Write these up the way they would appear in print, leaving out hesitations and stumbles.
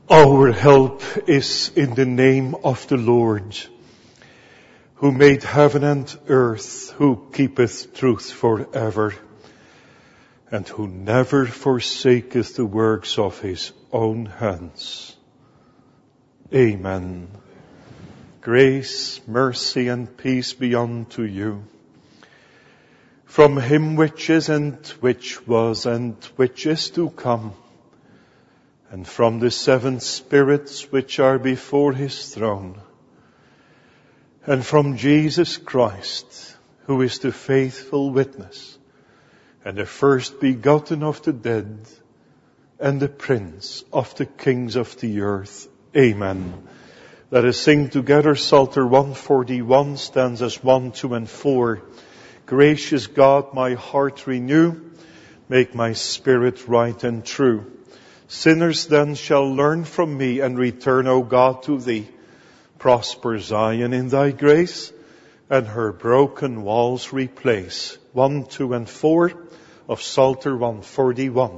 Our help is in the name of the Lord, who made heaven and earth, who keepeth truth forever, and who never forsaketh the works of his own hands. Amen. Grace, mercy, and peace be unto you, from him which is, and which was, and which is to come, and from the seven spirits which are before his throne, and from Jesus Christ, who is the faithful witness, and the first begotten of the dead, and the Prince of the kings of the earth. Amen. Let us sing together Psalter 141, stanzas 1, 2, and 4. Gracious God, my heart renew, make my spirit right and true. Sinners then shall learn from me, and return, O God, to thee. Prosper Zion in thy grace, and her broken walls replace. 1, 2, and 4 of Psalter 141.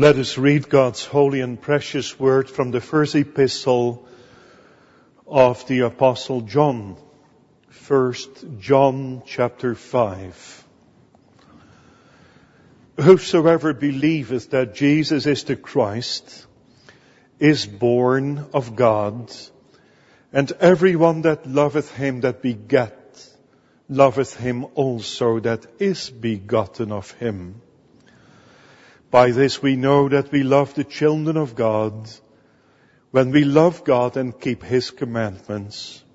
Let us read God's holy and precious word from the first epistle of the Apostle John. 1 John chapter 5. Whosoever believeth that Jesus is the Christ is born of God, and everyone that loveth him that begat loveth him also that is begotten of him. By this we know that we love the children of God, when we love God and keep his commandments.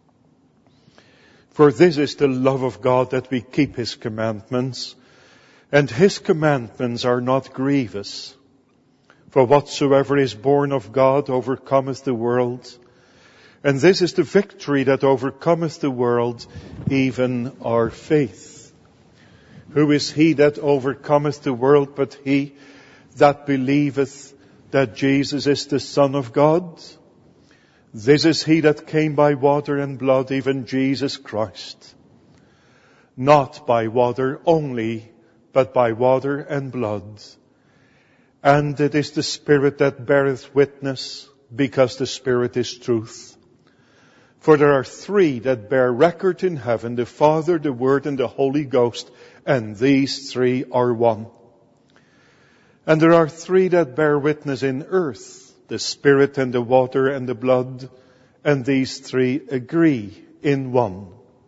For this is the love of God, that we keep his commandments, and his commandments are not grievous. For whatsoever is born of God overcometh the world, and this is the victory that overcometh the world, even our faith. Who is he that overcometh the world but he that believeth that Jesus is the Son of God? This is he that came by water and blood, even Jesus Christ. Not by water only, but by water and blood. And it is the Spirit that beareth witness, because the Spirit is truth. For there are three that bear record in heaven, the Father, the Word, and the Holy Ghost, and these three are one. And there are three that bear witness in earth, the Spirit and the water and the blood, and these three agree in one.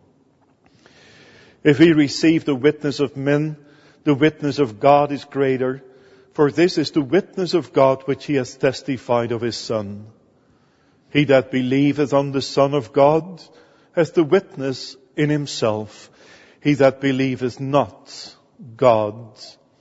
If we receive the witness of men, the witness of God is greater, for this is the witness of God which he has testified of his Son. He that believeth on the Son of God hath the witness in himself. He that believeth not God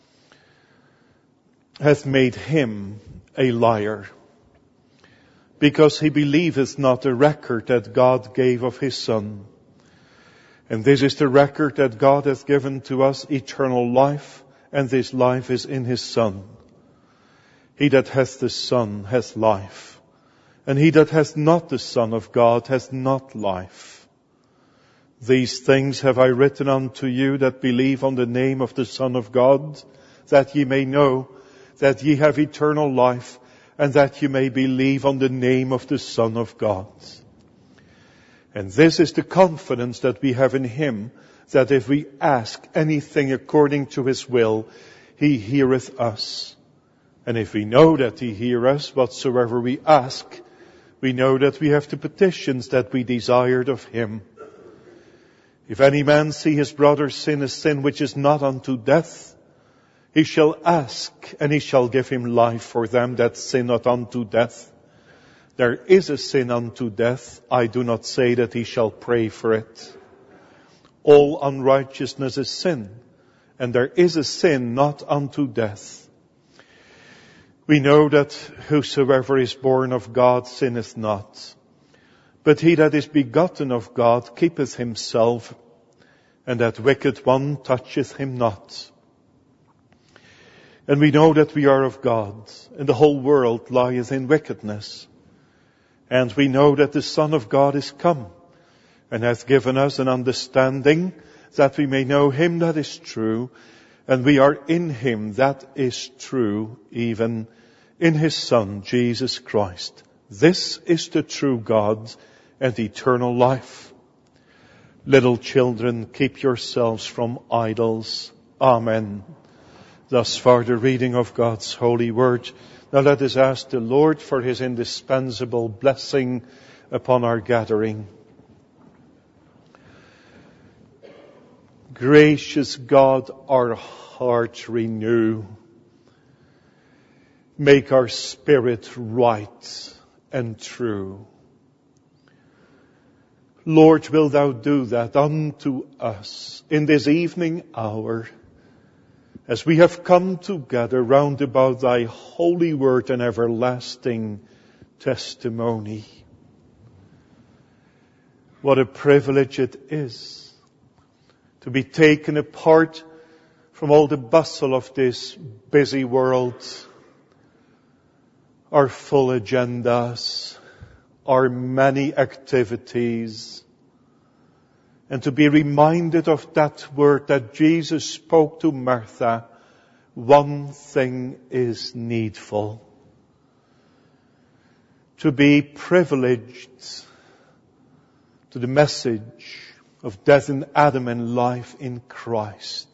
hath made him a liar, because he believeth not the record that God gave of his Son. And this is the record, that God hath given to us eternal life, and this life is in his Son. He that hath the Son hath life, and he that hath not the Son of God hath not life. These things have I written unto you that believe on the name of the Son of God, that ye may know that ye have eternal life, and that ye may believe on the name of the Son of God. And this is the confidence that we have in him, that if we ask anything according to his will, he heareth us. And if we know that he heareth us, whatsoever we ask, we know that we have the petitions that we desired of him. If any man see his brother sin a sin which is not unto death, he shall ask, and he shall give him life for them that sin not unto death. There is a sin unto death. I do not say that he shall pray for it. All unrighteousness is sin, and there is a sin not unto death. We know that whosoever is born of God sinneth not. But he that is begotten of God keepeth himself, and that wicked one toucheth him not. And we know that we are of God, and the whole world lieth in wickedness. And we know that the Son of God is come, and hath given us an understanding, that we may know him that is true, and we are in him that is true, even in his Son, Jesus Christ. This is the true God and eternal life. Little children, keep yourselves from idols. Amen. Thus far the reading of God's holy word. Now let us ask the Lord for his indispensable blessing upon our gathering. Gracious God, our heart renew. Make our spirit right and true. Lord, wilt thou do that unto us in this evening hour, as we have come together round about thy holy word and everlasting testimony. What a privilege it is to be taken apart from all the bustle of this busy world, our full agendas, our many activities, and to be reminded of that word that Jesus spoke to Martha one thing is needful: to be privileged to the message of death in Adam and life in Christ.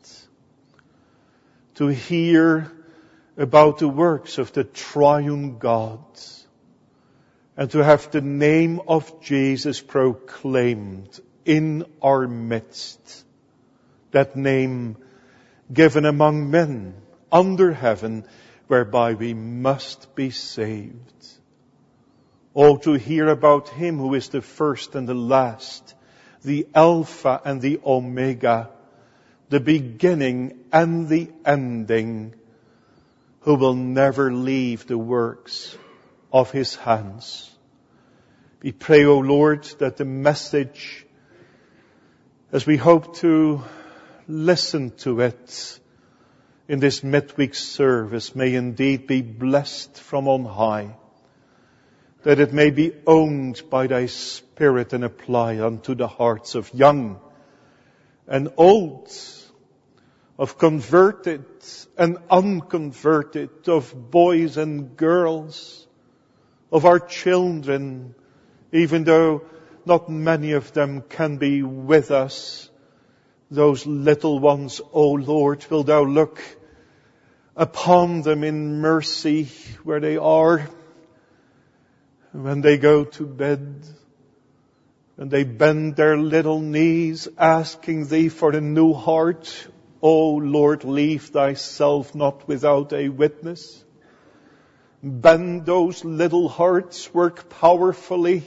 To hear about the works of the triune God, and to have the name of Jesus proclaimed in our midst. That name given among men under heaven, whereby we must be saved. Oh, to hear about Him who is the first and the last, the Alpha and the Omega, the beginning and the ending, who will never leave the works of His hands. We pray, O Lord, that the message, as we hope to listen to it in this midweek service, may indeed be blessed from on high, that it may be owned by Thy Spirit and applied unto the hearts of young and old, of converted and unconverted, of boys and girls, of our children, even though not many of them can be with us. Those little ones, O Lord, will Thou look upon them in mercy where they are, when they go to bed, when they bend their little knees, asking Thee for a new heart. O Lord, leave Thyself not without a witness. Bend those little hearts, work powerfully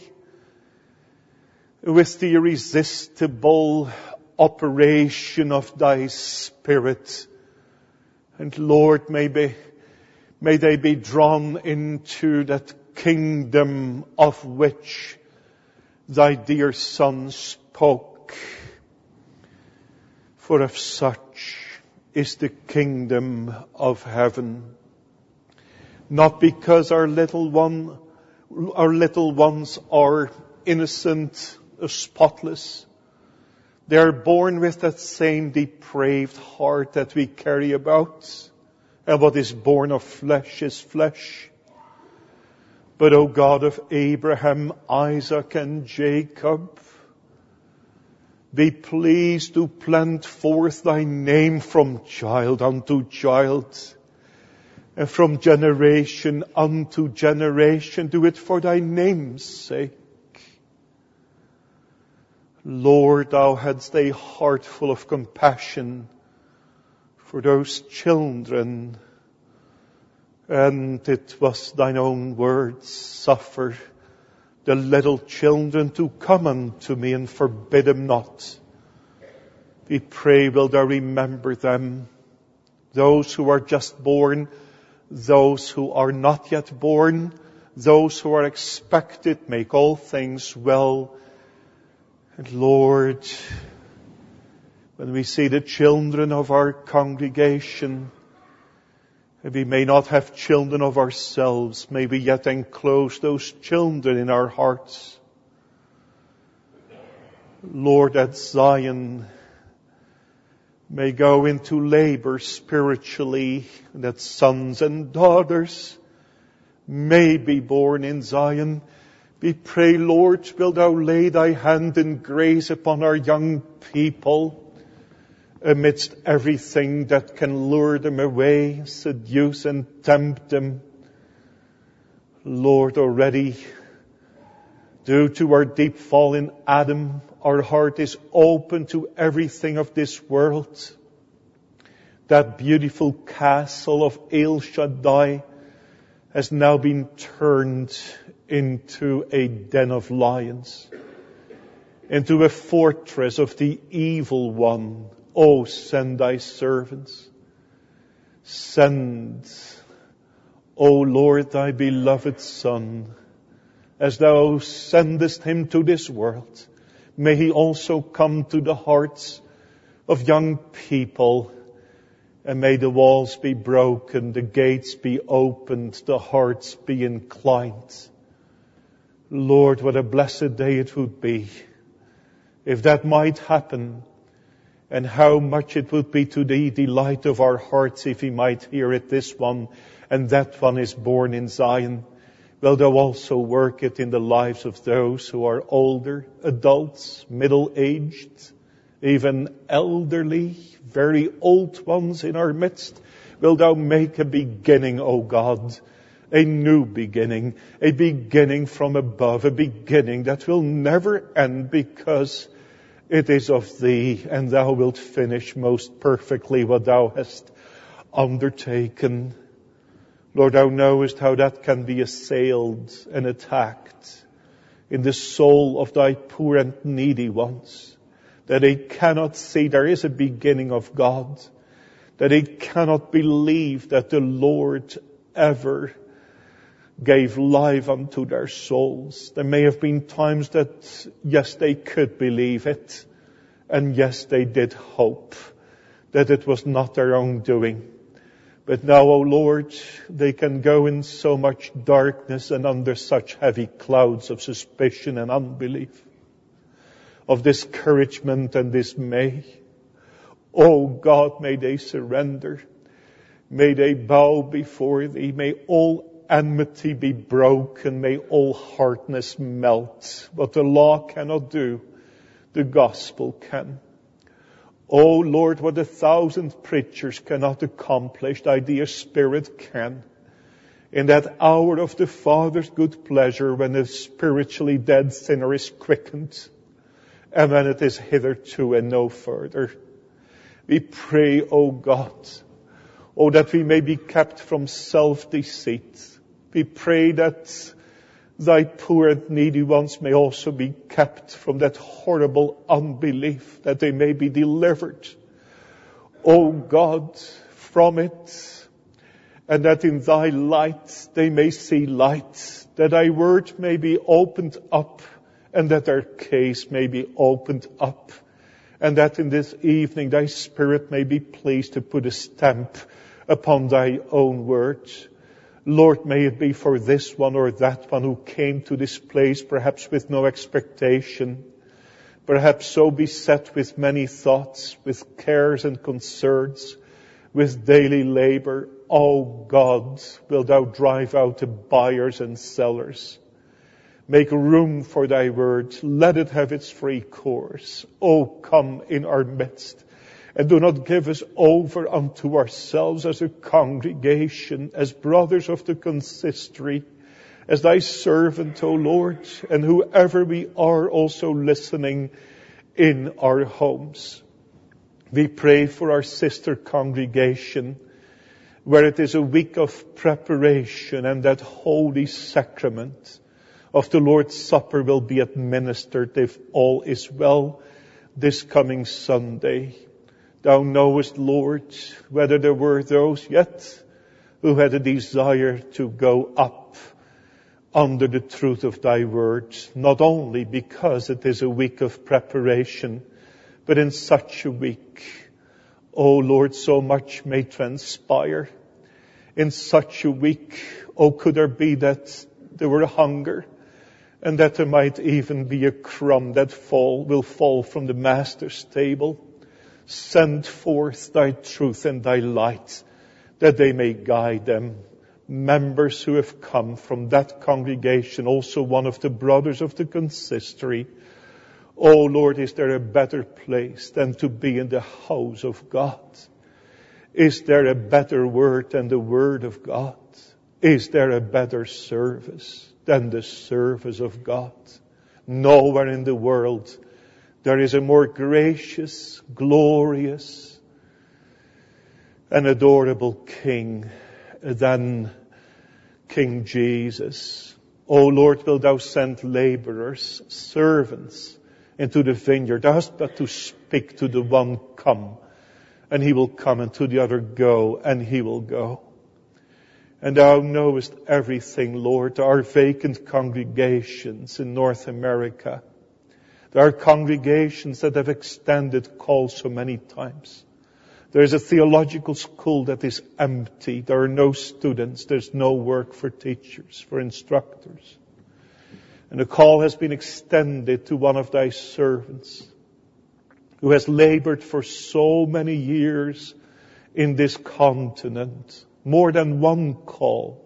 with the irresistible operation of Thy Spirit. And Lord, may they be drawn into that kingdom of which Thy dear Son spoke. For of such is the kingdom of heaven. Not because our little ones are innocent, spotless. They are born with that same depraved heart that we carry about. And what is born of flesh is flesh. But, O God of Abraham, Isaac, and Jacob, be pleased to plant forth Thy name from child unto child, and from generation unto generation. Do it for Thy name's sake. Lord, Thou hadst a heart full of compassion for those children, and it was Thine own words: suffer the little children to come unto me, and forbid them not. We pray, will Thou remember them, those who are just born, those who are not yet born, those who are expected. Make all things well. And Lord, when we see the children of our congregation, and we may not have children of ourselves, may we yet enclose those children in our hearts. Lord, that Zion may go into labor spiritually, that sons and daughters may be born in Zion. We pray, Lord, will Thou lay Thy hand in grace upon our young people amidst everything that can lure them away, seduce and tempt them. Lord, already, due to our deep fall in Adam, our heart is open to everything of this world. That beautiful castle of El Shaddai has now been turned into a den of lions, into a fortress of the evil one. Oh, send Thy servants. Send, O Lord, Thy beloved Son. As Thou sendest Him to this world, may He also come to the hearts of young people, and may the walls be broken, the gates be opened, the hearts be inclined. Lord, what a blessed day it would be if that might happen, And how much it would be to the delight of our hearts if we might hear it, this one and that one is born in Zion. Will thou also work it in the lives of those who are older, adults, middle-aged, even elderly, very old ones in our midst? Will thou make a beginning, O God, a new beginning, a beginning from above, a beginning that will never end, because it is of thee, and thou wilt finish most perfectly what thou hast undertaken. Lord, thou knowest how that can be assailed and attacked in the soul of thy poor and needy ones, that they cannot see there is a beginning of God, that they cannot believe that the Lord ever gave life unto their souls. There may have been times that, yes, they could believe it, and yes, they did hope that it was not their own doing. But now, O Lord, they can go in so much darkness and under such heavy clouds of suspicion and unbelief, of discouragement and dismay. O God, may they surrender. May they bow before thee. May all enmity be broken. May all hardness melt. What the law cannot do, the gospel can. O Lord, what 1,000 preachers cannot accomplish, thy dear Spirit can. In that hour of the Father's good pleasure, when a spiritually dead sinner is quickened, and when it is hitherto and no further. We pray, O God, that we may be kept from self-deceit. We pray that thy poor and needy ones may also be kept from that horrible unbelief, that they may be delivered, O God, from it, and that in thy light they may see light, that thy word may be opened up, and that their case may be opened up, and that in this evening thy Spirit may be pleased to put a stamp upon thy own word. Lord, may it be for this one or that one who came to this place perhaps with no expectation, perhaps so beset with many thoughts, with cares and concerns, with daily labor. O God, wilt thou drive out the buyers and sellers. Make room for thy word. Let it have its free course. O come in our midst. And do not give us over unto ourselves as a congregation, as brothers of the consistory, as thy servant, O Lord, and whoever we are also listening in our homes. We pray for our sister congregation, where it is a week of preparation, and that holy sacrament of the Lord's Supper will be administered, if all is well, this coming Sunday. Thou knowest, Lord, whether there were those yet who had a desire to go up under the truth of thy word, not only because it is a week of preparation, but in such a week, O Lord, so much may transpire. In such a week, could there be that there were hunger, and that there might even be a crumb that will fall from the Master's table. Send forth thy truth and thy light, that they may guide them. Members who have come from that congregation, also one of the brothers of the consistory. Oh Lord, is there a better place than to be in the house of God? Is there a better word than the word of God? Is there a better service than the service of God? Nowhere in the world there is a more gracious, glorious, and adorable King than King Jesus. O Lord, wilt thou send laborers, servants into the vineyard? Thou hast but to speak to the one, come, and he will come, and to the other, go, and he will go. And thou knowest everything, Lord. There are vacant congregations in North America. There are congregations that have extended calls so many times. There is a theological school that is empty. There are no students. There's no work for teachers, for instructors. And a call has been extended to one of thy servants. who has labored for so many years in this continent. More than one call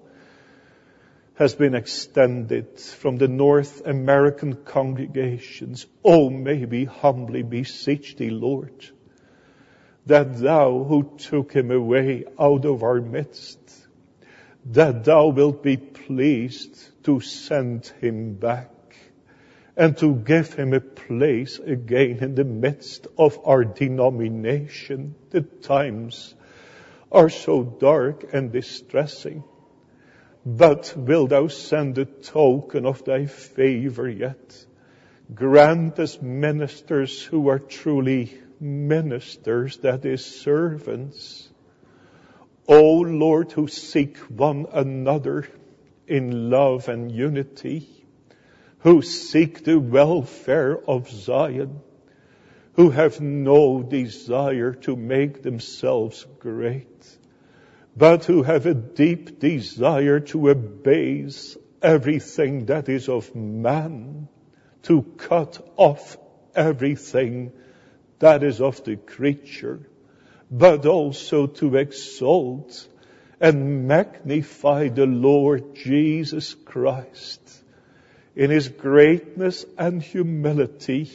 has been extended from the North American congregations. Oh, may we humbly beseech thee, Lord, that thou who took him away out of our midst, that thou wilt be pleased to send him back and to give him a place again in the midst of our denomination. The times are so dark and distressing. But wilt thou send a token of thy favor yet? Grant us ministers who are truly ministers, that is, servants. O Lord, who seek one another in love and unity, who seek the welfare of Zion, who have no desire to make themselves great, but who have a deep desire to abase everything that is of man, to cut off everything that is of the creature, but also to exalt and magnify the Lord Jesus Christ in his greatness and humility.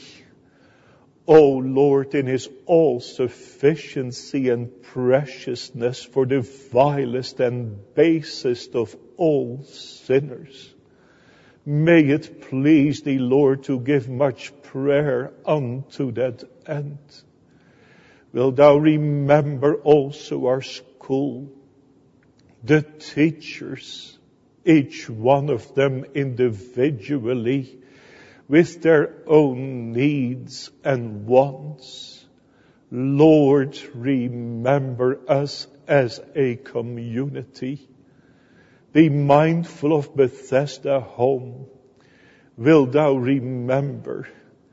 O Lord, in his all-sufficiency and preciousness for the vilest and basest of all sinners. May it please thee, Lord, to give much prayer unto that end. Wilt thou remember also our school, the teachers, each one of them individually, with their own needs and wants. Lord, remember us as a community. Be mindful of Bethesda Home. Wilt thou remember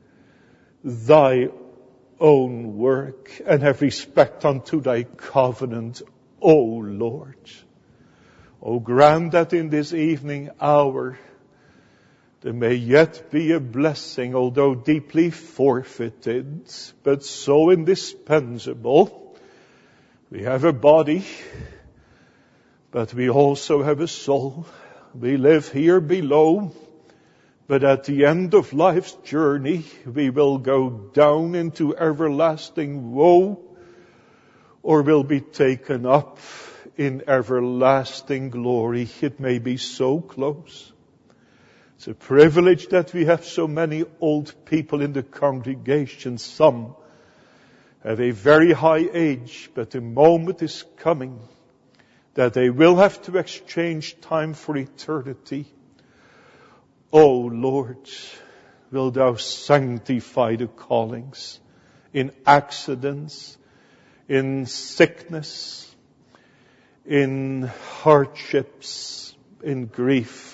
thy own work and have respect unto thy covenant, O Lord. O grant that in this evening hour there may yet be a blessing, although deeply forfeited, but so indispensable. We have a body, but we also have a soul. We live here below, but at the end of life's journey, we will go down into everlasting woe, or will be taken up in everlasting glory. It may be so close. It's a privilege that we have so many old people in the congregation. Some have a very high age, but the moment is coming that they will have to exchange time for eternity. O Lord, wilt thou sanctify the callings in accidents, in sickness, in hardships, in grief,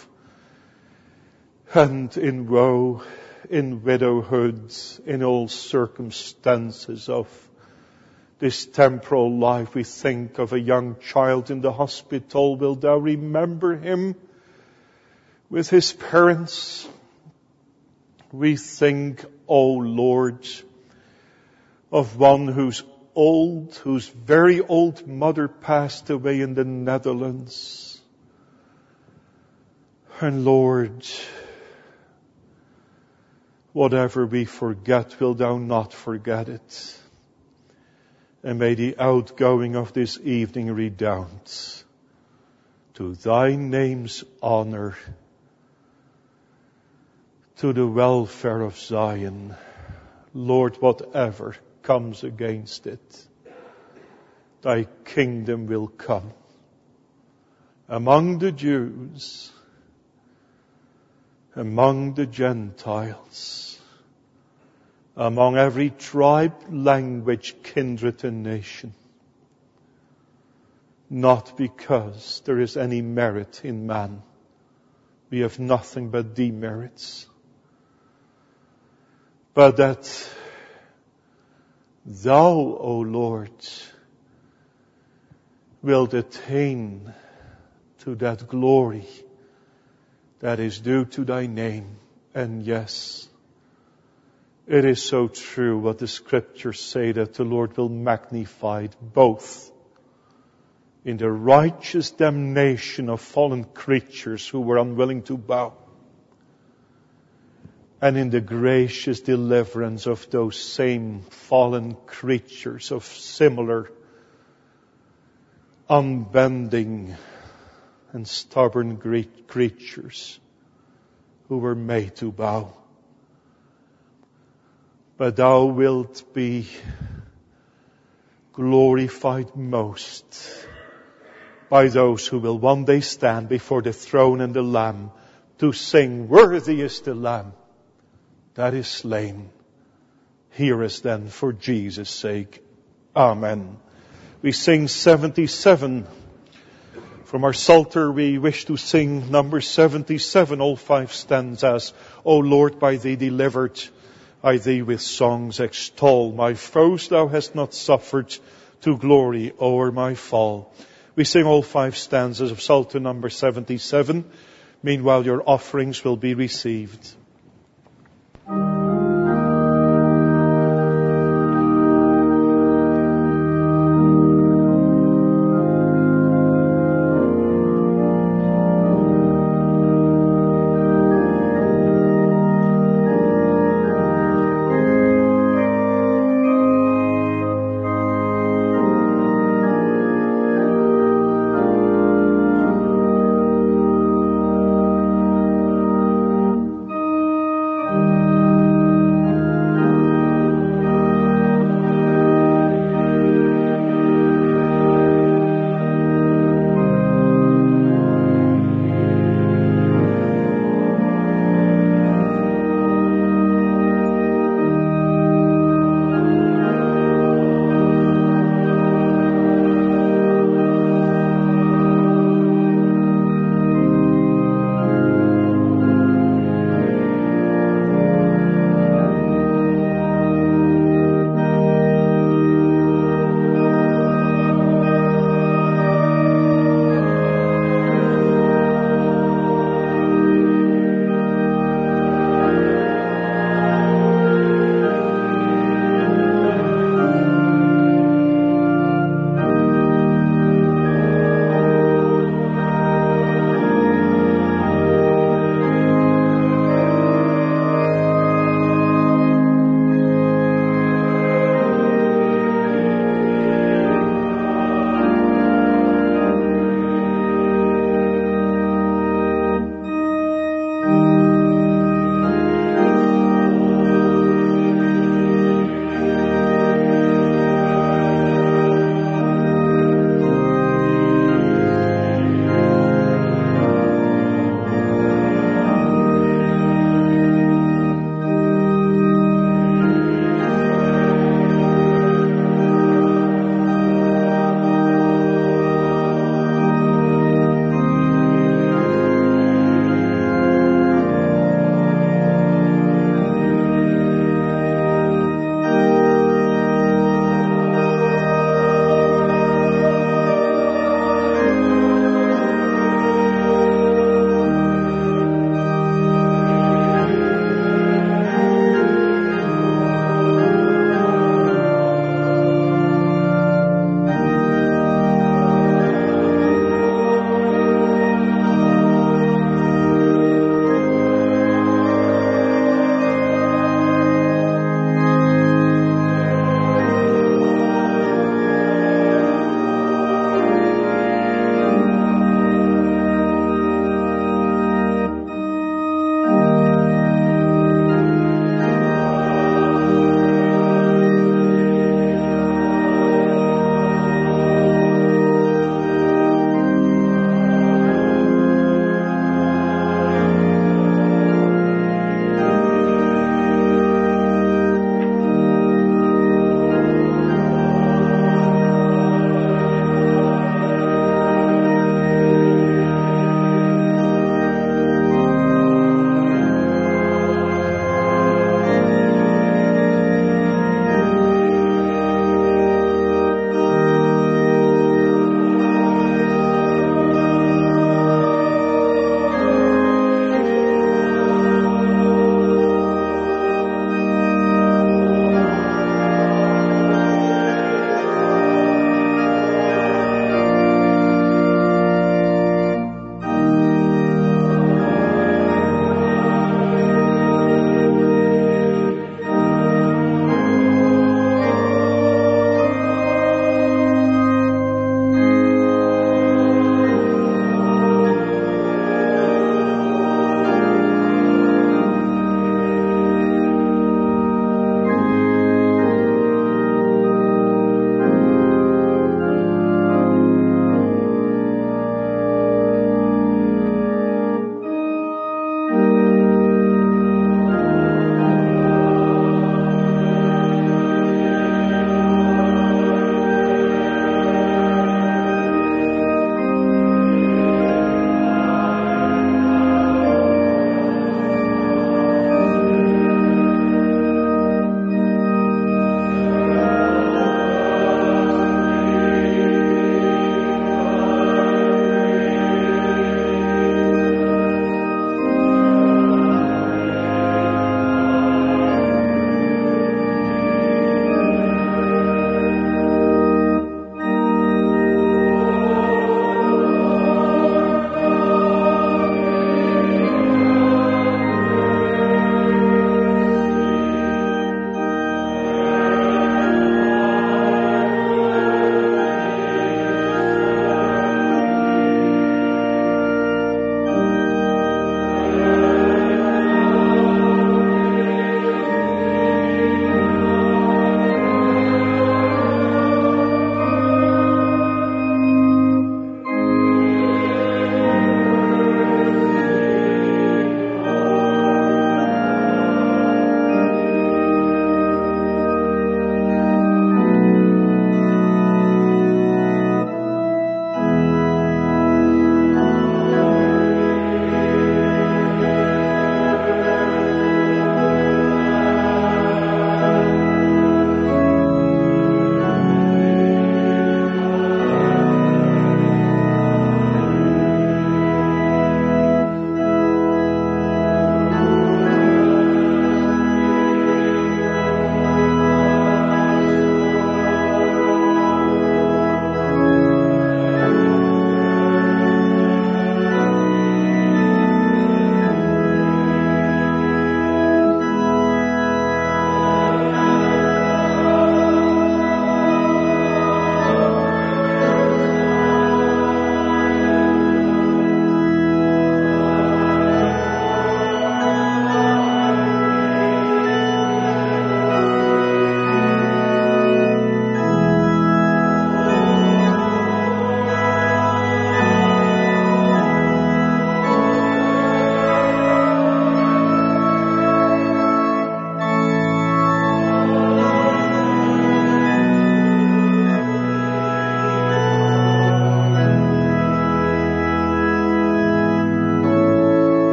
and in woe, in widowhood, in all circumstances of this temporal life. We think of a young child in the hospital. Wilt thou remember him with his parents? We think, O Lord, of one whose very old mother passed away in the Netherlands. And Lord, whatever we forget, wilt thou not forget it. And may the outgoing of this evening redound to thy name's honor, to the welfare of Zion. Lord, whatever comes against it, thy kingdom will come among the Jews, among the Gentiles, among every tribe, language, kindred, and nation. Not because there is any merit in man. We have nothing but demerits. But that thou, O Lord, wilt attain to that glory that is due to thy name. And yes, It is so true what the Scriptures say, that the Lord will magnify both in the righteous damnation of fallen creatures who were unwilling to bow, and in the gracious deliverance of those same fallen creatures of similar unbending and stubborn creatures who were made to bow. But thou wilt be glorified most by those who will one day stand before the throne and the Lamb to sing, "Worthy is the Lamb that is slain." Hear us then for Jesus' sake. Amen. We sing 77. From our Psalter we wish to sing number 77, all 5 stanzas. O Lord, by Thee delivered, I Thee with songs extol. My foes Thou hast not suffered to glory o'er my fall. We sing all 5 stanzas of Psalter number 77. Meanwhile your offerings will be received.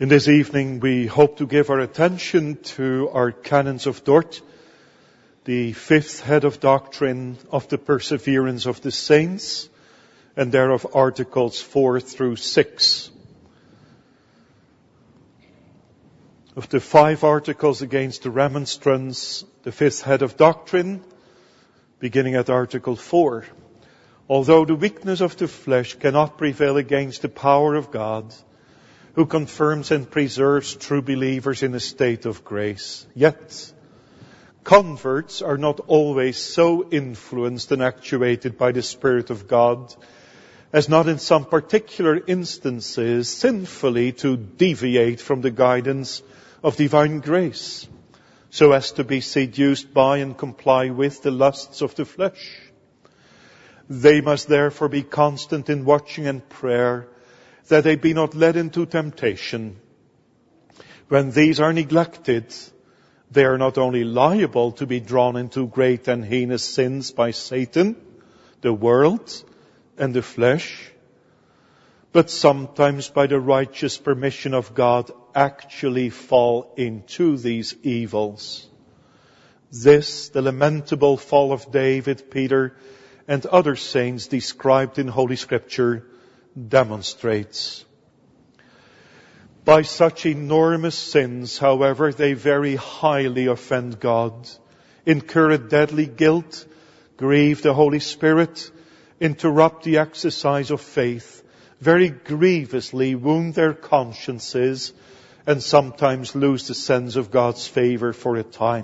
this evening we hope to give our attention to our Canons of Dort, the fifth head of doctrine of the perseverance of the saints, and thereof articles 4 through 6. Of the 5 articles against the remonstrance, the fifth head of doctrine, beginning at article 4. Although the weakness of the flesh cannot prevail against the power of God, who confirms and preserves true believers in a state of grace, yet converts are not always so influenced and actuated by the Spirit of God as not in some particular instances sinfully to deviate from the guidance of divine grace, so as to be seduced by and comply with the lusts of the flesh. They must therefore be constant in watching and prayer, that they be not led into temptation. When these are neglected, they are not only liable to be drawn into great and heinous sins by Satan, the world, and the flesh, but sometimes by the righteous permission of God actually fall into these evils. This, the lamentable fall of David, Peter, and other saints described in Holy Scripture, demonstrates. By such enormous sins, however, they very highly offend God, incur a deadly guilt, grieve the Holy Spirit, interrupt the exercise of faith, very grievously wound their consciences, and sometimes lose the sense of God's favor for a time.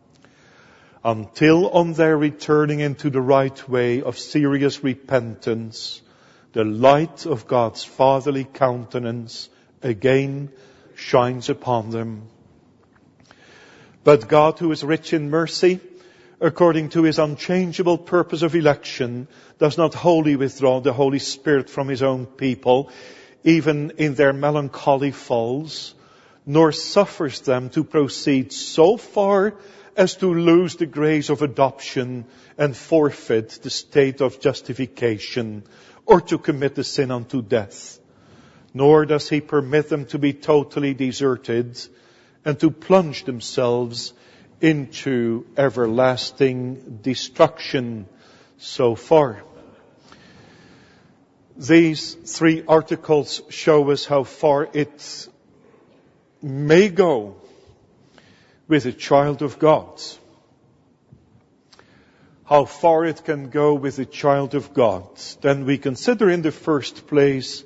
Until on their returning into the right way of serious repentance, the light of God's fatherly countenance again shines upon them. But God, who is rich in mercy, according to his unchangeable purpose of election, does not wholly withdraw the Holy Spirit from his own people, even in their melancholy falls, nor suffers them to proceed so far as to lose the grace of adoption and forfeit the state of justification, or to commit the sin unto death. Nor does he permit them to be totally deserted and to plunge themselves into everlasting destruction so far. These 3 articles show us how far it may go with a child of God. How far it can go with a child of God. Then we consider in the first place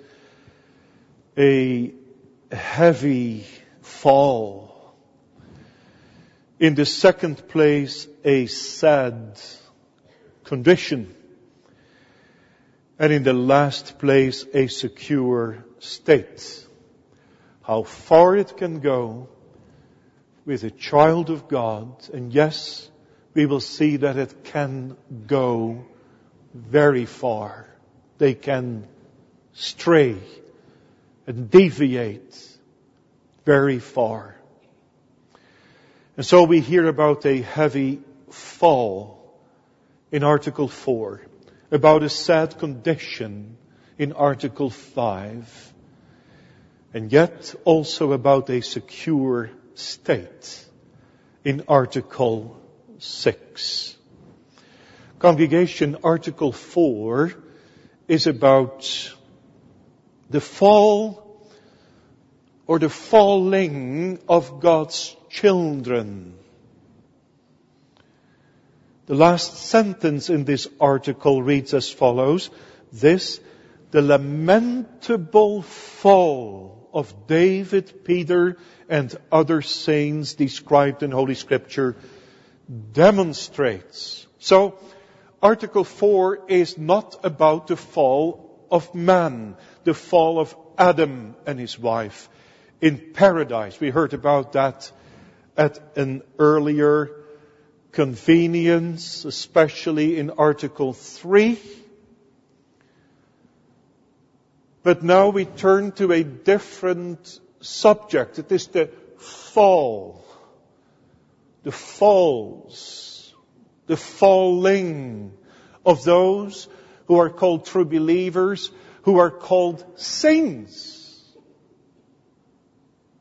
a heavy fall. In the second place, a sad condition. And in the last place, a secure state. How far it can go with a child of God. And yes, we will see that it can go very far. They can stray and deviate very far. And so we hear about a heavy fall in Article 4, about a sad condition in Article 5, and yet also about a secure state in Article 6. Congregation, Article 4 is about the fall or the falling of God's children. The last sentence in this article reads as follows: this, the lamentable fall of David, Peter, and other saints described in Holy Scripture, demonstrates. So, Article 4 is not about the fall of man, the fall of Adam and his wife in paradise. We heard about that at an earlier convenience, especially in Article 3. But now we turn to a different subject. It is the fall, the falls, the falling of those who are called true believers, who are called saints.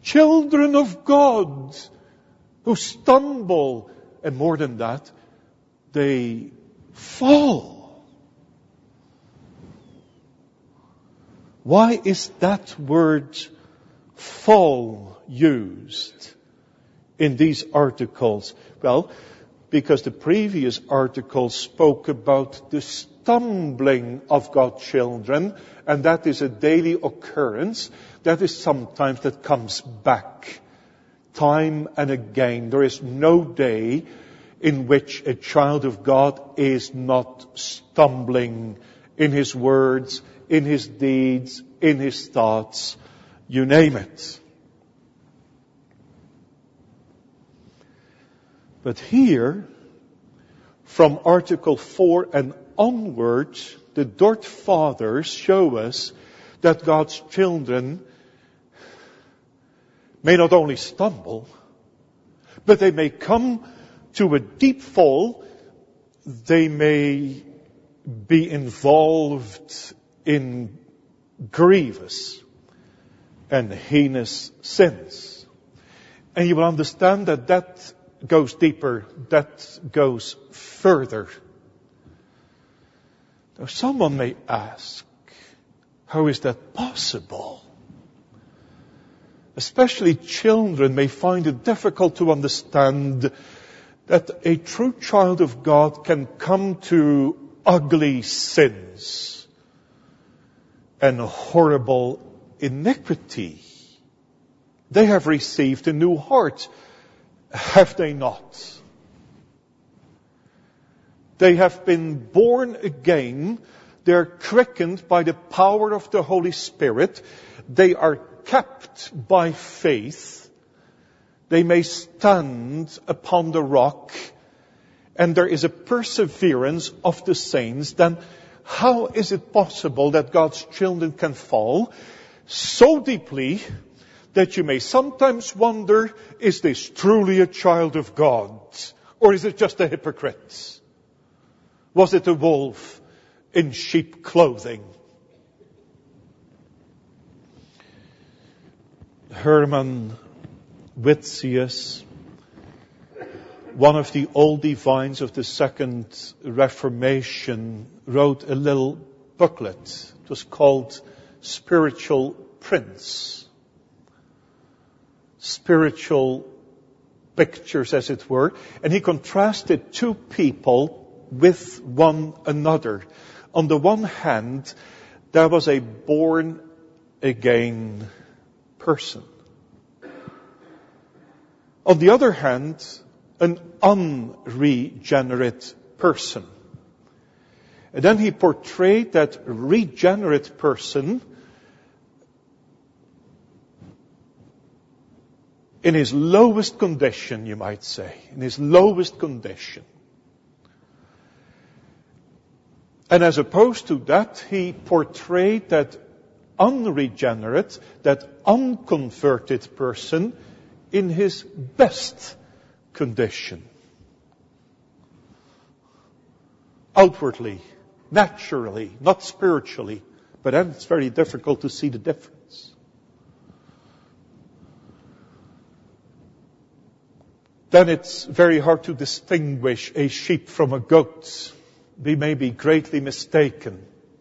children of God who stumble, and more than that, they fall. Why is that word fall used in these articles? Well, because the previous article spoke about the stumbling of God's children, and that is a daily occurrence. That is sometimes that comes back time and again. There is no day in which a child of God is not stumbling in his words, in his deeds, in his thoughts, you name it. But here, from Article 4 and onwards, the Dort Fathers show us that God's children may not only stumble, but they may come to a deep fall. They may be involved in grievous and heinous sins. And you will understand that that goes deeper, that goes further. Now, someone may ask, how is that possible? Especially children may find it difficult to understand that a true child of God can come to ugly sins and horrible iniquity. They have received a new heart, have they not? They have been born again. They are quickened by the power of the Holy Spirit. They are kept by faith. They may stand upon the rock, and there is a perseverance of the saints. Then how is it possible that God's children can fall so deeply that you may sometimes wonder, is this truly a child of God? Or is it just a hypocrite? Was it a wolf in sheep clothing? Hermann Witsius, one of the old divines of the Second Reformation, wrote a little booklet. It was called Spiritual Prints. Spiritual pictures, as it were. And he contrasted two people with one another. On the one hand, there was a born-again person. On the other hand, an unregenerate person. And then he portrayed that regenerate person in his lowest condition, you might say. In his lowest condition. And as opposed to that, he portrayed that unregenerate, that unconverted person in his best condition. Outwardly, naturally, not spiritually. But then it's very difficult to see the difference. Then it's very hard to distinguish a sheep from a goat. We may be greatly mistaken.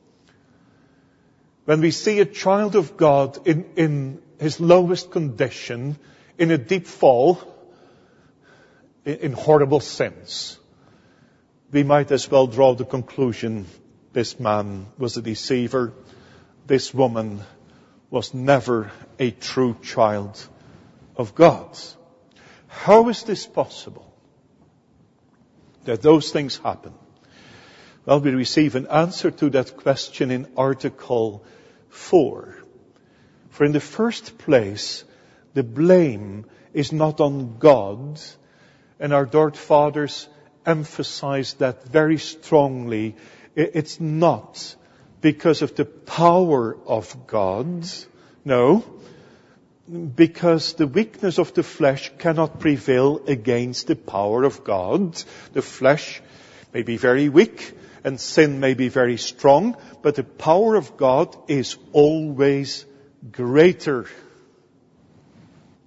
When we see a child of God in his lowest condition, in a deep fall, in horrible sins, we might as well draw the conclusion, this man was a deceiver, this woman was never a true child of God. How is this possible? That those things happen? Well, we receive an answer to that question in Article 4. For in the first place, the blame is not on God, and our Dort Fathers emphasize that very strongly. It's not because of the power of God, no, because the weakness of the flesh cannot prevail against the power of God. The flesh may be very weak, and sin may be very strong, but the power of God is always greater.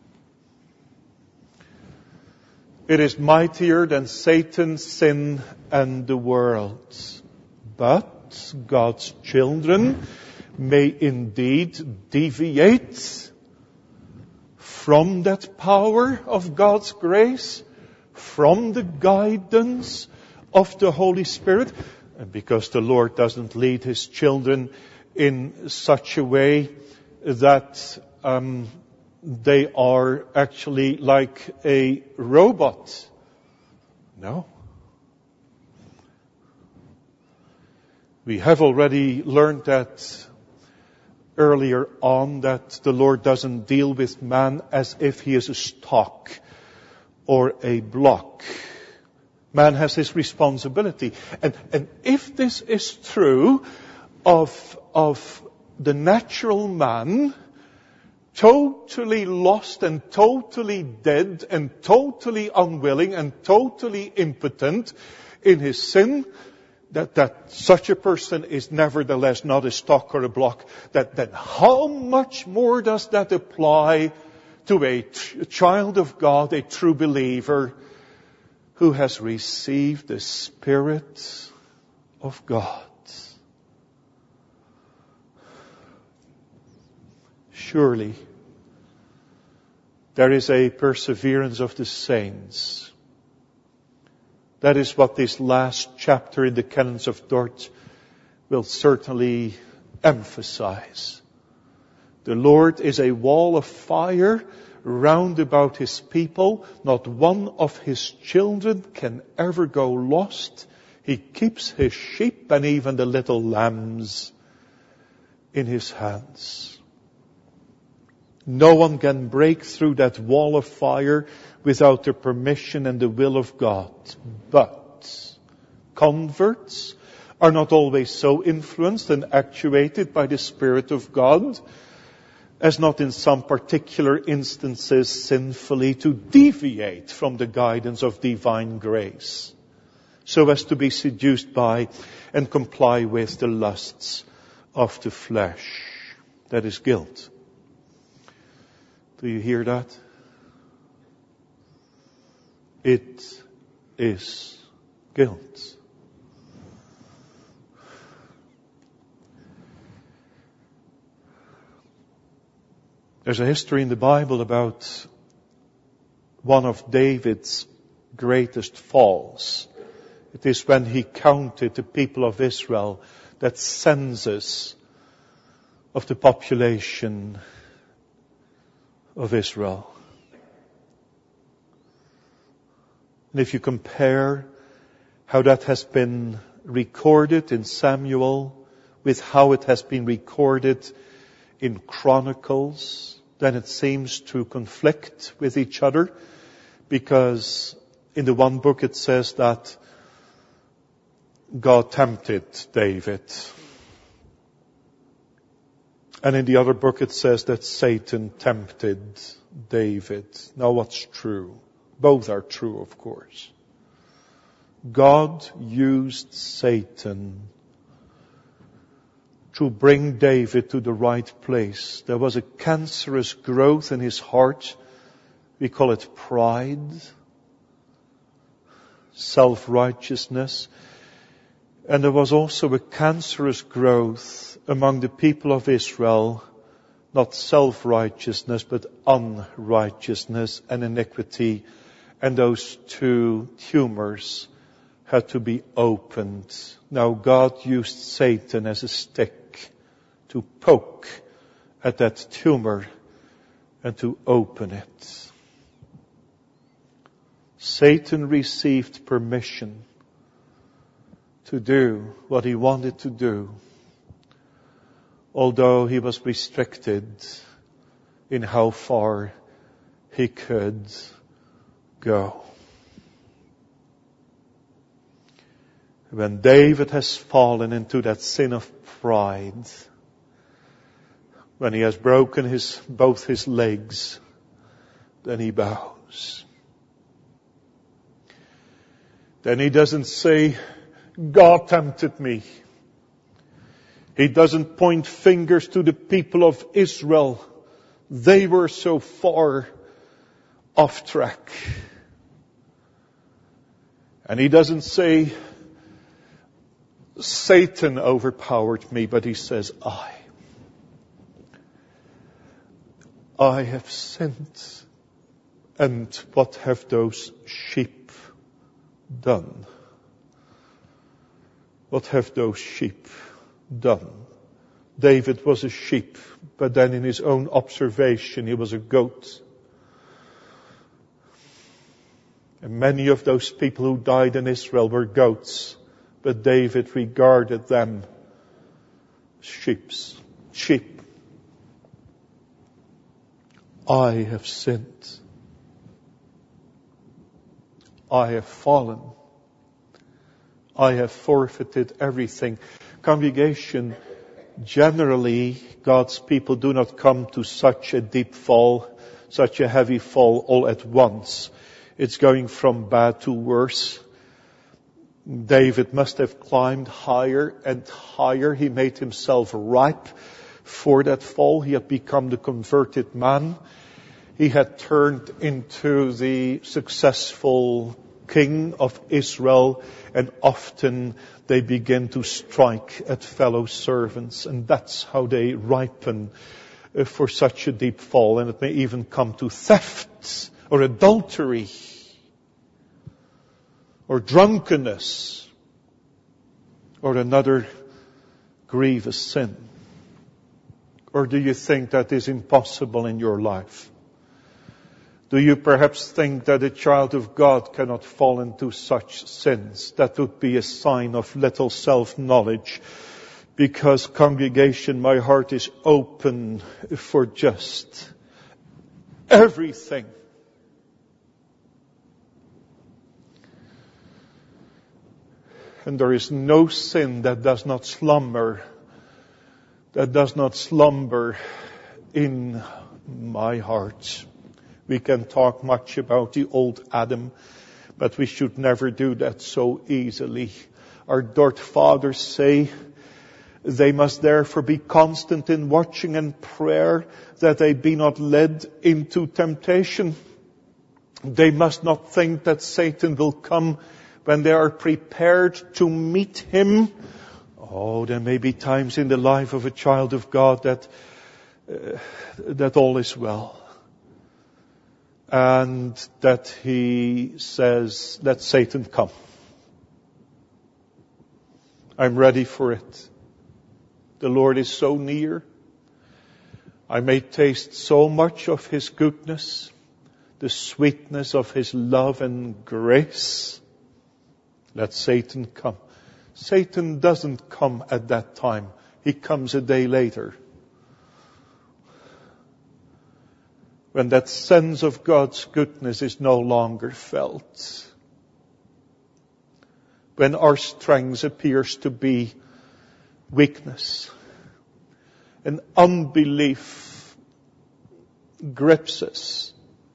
It is mightier than Satan, sin, and the world. But God's children may indeed deviate from that power of God's grace, from the guidance of the Holy Spirit, and because the Lord doesn't lead His children in such a way that they are actually like a robot. No. We have already learned that earlier on, that the Lord doesn't deal with man as if he is a stock or a block. Man has his responsibility. And if this is true of the natural man, totally lost and totally dead and totally unwilling and totally impotent in his sin, that such a person is nevertheless not a stock or a block, then how much more does that apply to a child of God, a true believer, who has received the Spirit of God? Surely, there is a perseverance of the saints. That is what this last chapter in the Canons of Dort will certainly emphasize. The Lord is a wall of fire round about His people. Not one of His children can ever go lost. He keeps His sheep and even the little lambs in His hands. No one can break through that wall of fire without the permission and the will of God. But converts are not always so influenced and actuated by the Spirit of God as not in some particular instances sinfully to deviate from the guidance of divine grace, so as to be seduced by and comply with the lusts of the flesh. That is guilt. Do you hear that? It is guilt. There's a history in the Bible about one of David's greatest falls. It is when he counted the people of Israel, that census of the population of Israel. And if you compare how that has been recorded in Samuel with how it has been recorded in Chronicles, then it seems to conflict with each other, because in the one book it says that God tempted David. And in the other book it says that Satan tempted David. Now what's true? Both are true, of course. God used Satan to bring David to the right place. There was a cancerous growth in his heart. We call it pride, self-righteousness. And there was also a cancerous growth among the people of Israel, not self-righteousness, but unrighteousness and iniquity. And those two tumors had to be opened. Now God used Satan as a stick to poke at that tumor and to open it. Satan received permission to do what he wanted to do, although he was restricted in how far he could go. When David has fallen into that sin of pride, when he has broken both his legs, then he bows. Then he doesn't say, God tempted me. He doesn't point fingers to the people of Israel. They were so far off track. And he doesn't say, Satan overpowered me, but he says, I have sinned. And what have those sheep done? What have those sheep done? David was a sheep, but then in his own observation he was a goat. And many of those people who died in Israel were goats, but David regarded them as sheep. I have sinned. I have fallen. I have forfeited everything. Congregation, generally, God's people do not come to such a deep fall, such a heavy fall all at once. It's going from bad to worse. David must have climbed higher and higher. He made himself ripe for that fall. He had become the converted man. He had turned into the successful king of Israel, and often they begin to strike at fellow servants, and that's how they ripen for such a deep fall. And it may even come to theft or adultery or drunkenness or another grievous sin. Or do you think that is impossible in your life? Do you perhaps think that a child of God cannot fall into such sins? That would be a sign of little self-knowledge. Because, congregation, my heart is open for just everything. And there is no sin that does not slumber in my heart. We can talk much about the old Adam, but we should never do that so easily. Our Dort fathers say they must therefore be constant in watching and prayer, that they be not led into temptation. They must not think that Satan will come when they are prepared to meet him. Oh, there may be times in the life of a child of God that all is well. And that he says, let Satan come. I'm ready for it. The Lord is so near. I may taste so much of His goodness, the sweetness of His love and grace. Let Satan come. Satan doesn't come at that time. He comes a day later. When that sense of God's goodness is no longer felt. When our strength appears to be weakness. And unbelief grips us.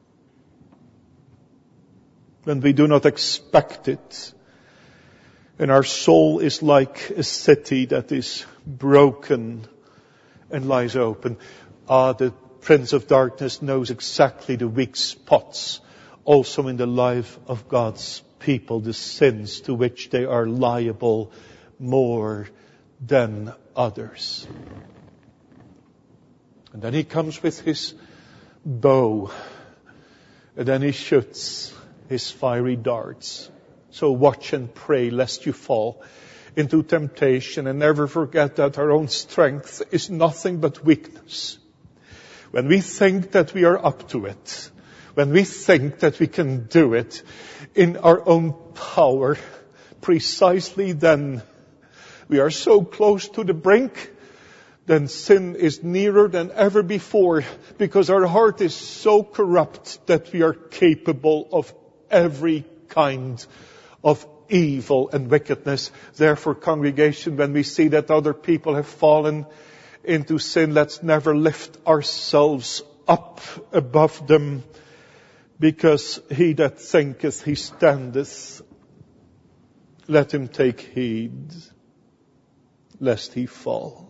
When we do not expect it. And our soul is like a city that is broken and lies open. The Prince of Darkness knows exactly the weak spots also in the life of God's people, the sins to which they are liable more than others. And then he comes with his bow, and then he shoots his fiery darts. So watch and pray lest you fall into temptation, and never forget that our own strength is nothing but weakness. When we think that we are up to it, when we think that we can do it in our own power, precisely then we are so close to the brink, then sin is nearer than ever before, because our heart is so corrupt that we are capable of every kind of evil and wickedness. Therefore, congregation, when we see that other people have fallen into sin, let's never lift ourselves up above them, because he that thinketh he standeth, let him take heed lest he fall.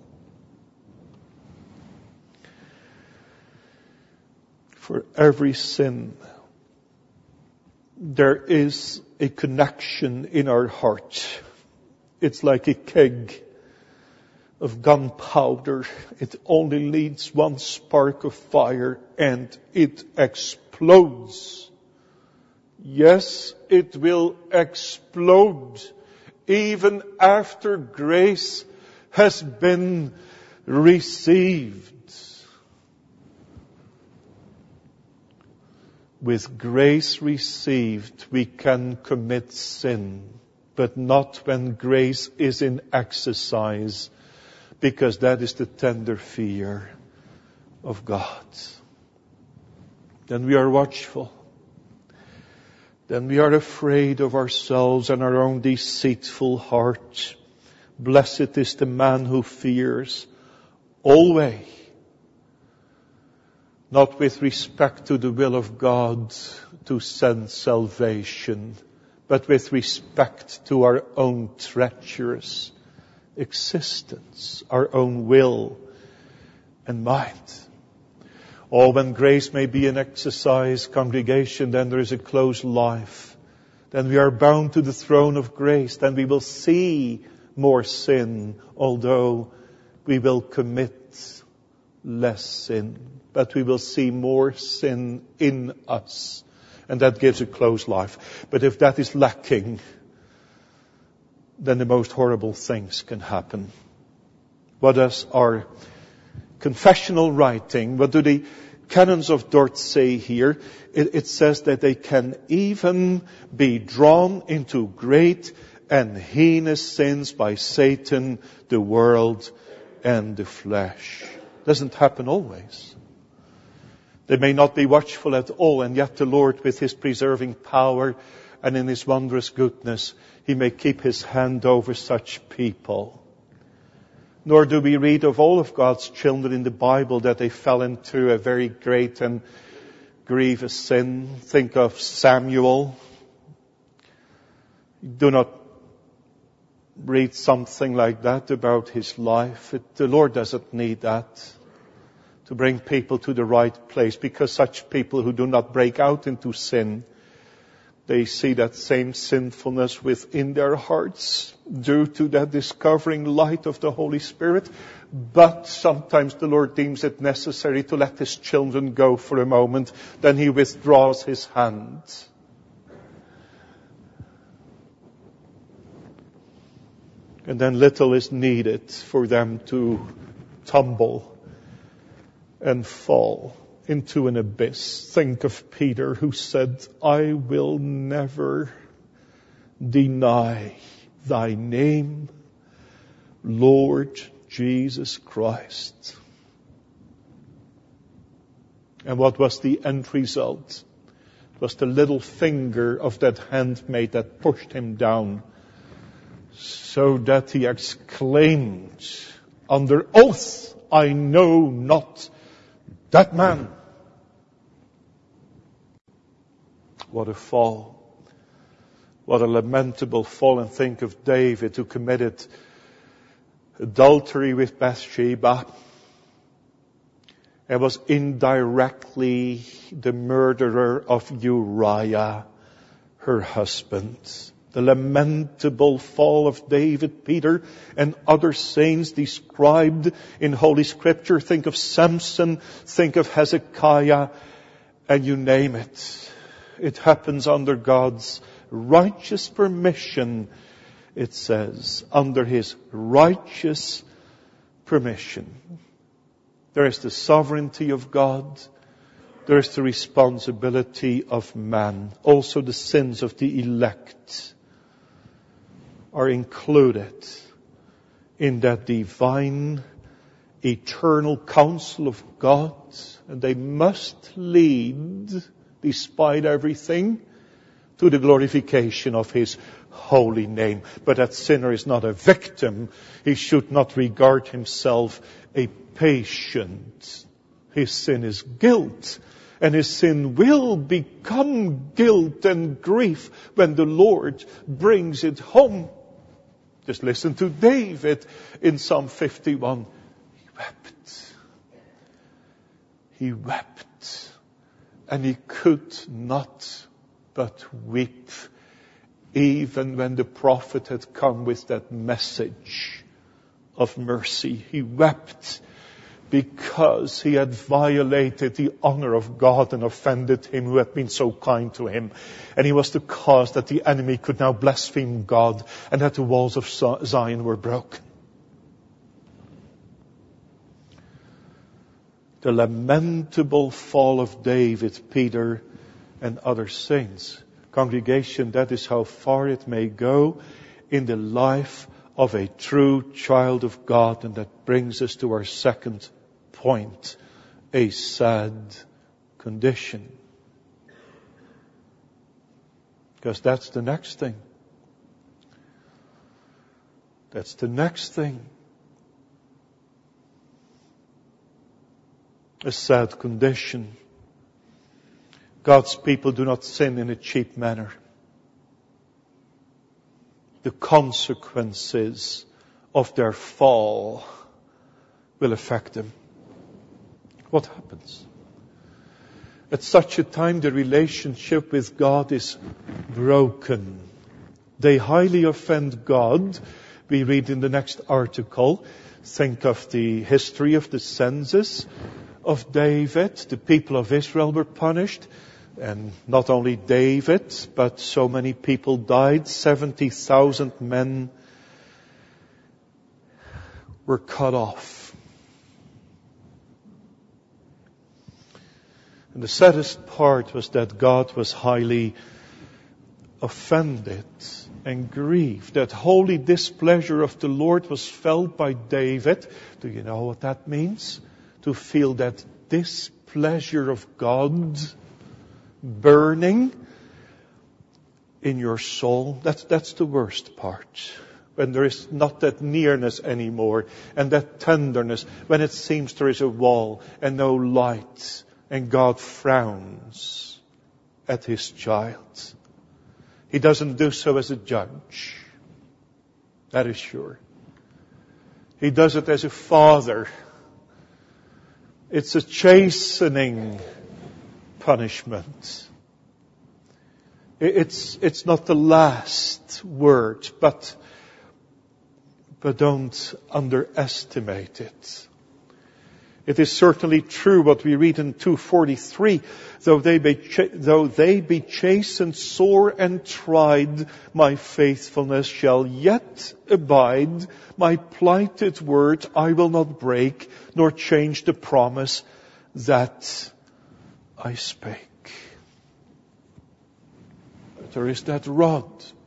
For every sin there is a connection in our heart. It's like a keg of gunpowder. It only needs one spark of fire and it explodes. Yes, it will explode even after grace has been received. With grace received, we can commit sin, but not when grace is in exercise, because that is the tender fear of God. Then we are watchful. Then we are afraid of ourselves and our own deceitful heart. Blessed is the man who fears always, not with respect to the will of God to send salvation, but with respect to our own treacherous existence, our own will and mind. Or when grace may be in exercise, congregation, then there is a closed life. Then we are bound to the throne of grace. Then we will see more sin, although we will commit less sin. But we will see more sin in us. And that gives a closed life. But if that is lacking, then the most horrible things can happen. What does our confessional writing, what do the canons of Dort say here? It says that they can even be drawn into great and heinous sins by Satan, the world, and the flesh. Doesn't happen always. They may not be watchful at all, and yet the Lord, with His preserving power and in His wondrous goodness, He may keep His hand over such people. Nor do we read of all of God's children in the Bible that they fell into a very great and grievous sin. Think of Samuel. Do not read something like that about his life. The Lord doesn't need that to bring people to the right place, because such people who do not break out into sin, they see that same sinfulness within their hearts due to that discovering light of the Holy Spirit. But sometimes the Lord deems it necessary to let His children go for a moment. Then He withdraws His hand. And then little is needed for them to tumble and fall into an abyss. Think of Peter, who said, I will never deny Thy name, Lord Jesus Christ. And what was the end result? It was the little finger of that handmaid that pushed him down, so that he exclaimed under oath, I know not that man. What a fall. What a lamentable fall. And think of David, who committed adultery with Bathsheba and was indirectly the murderer of Uriah, her husband. The lamentable fall of David, Peter, and other saints described in Holy Scripture. Think of Samson, think of Hezekiah, and you name it. It happens under God's righteous permission, it says. Under His righteous permission. There is the sovereignty of God. There is the responsibility of man. Also the sins of the elect are included in that divine, eternal counsel of God. And they must lead, despite everything, to the glorification of His holy name. But that sinner is not a victim. He should not regard himself a patient. His sin is guilt. And his sin will become guilt and grief when the Lord brings it home. Just listen to David in Psalm 51. He wept. He wept. And he could not but weep even when the prophet had come with that message of mercy. He wept because he had violated the honor of God and offended him who had been so kind to him. And he was the cause that the enemy could now blaspheme God and that the walls of Zion were broken. The lamentable fall of David, Peter, and other saints. Congregation, that is how far it may go in the life of a true child of God. And that brings us to our second point, a sad condition. Because that's the next thing. That's the next thing. A sad condition. God's people do not sin in a cheap manner. The consequences of their fall will affect them. What happens? At such a time, the relationship with God is broken. They highly offend God. We read in the next article. Think of the history of the census of David. The people of Israel were punished. And not only David, but so many people died. 70,000 men were cut off. And the saddest part was that God was highly offended and grieved. That holy displeasure of the Lord was felt by David. Do you know what that means? To feel that displeasure of God burning in your soul. That's the worst part. When there is not that nearness anymore and that tenderness. When it seems there is a wall and no light. And God frowns at His child. He doesn't do so as a judge. That is sure. He does it as a father. It's a chastening punishment. It's not the last word, but don't underestimate it. It is certainly true what we read in 2:43. Though they be chastened, sore and tried, my faithfulness shall yet abide. My plighted word I will not break, nor change the promise that I spake. But there is that rod.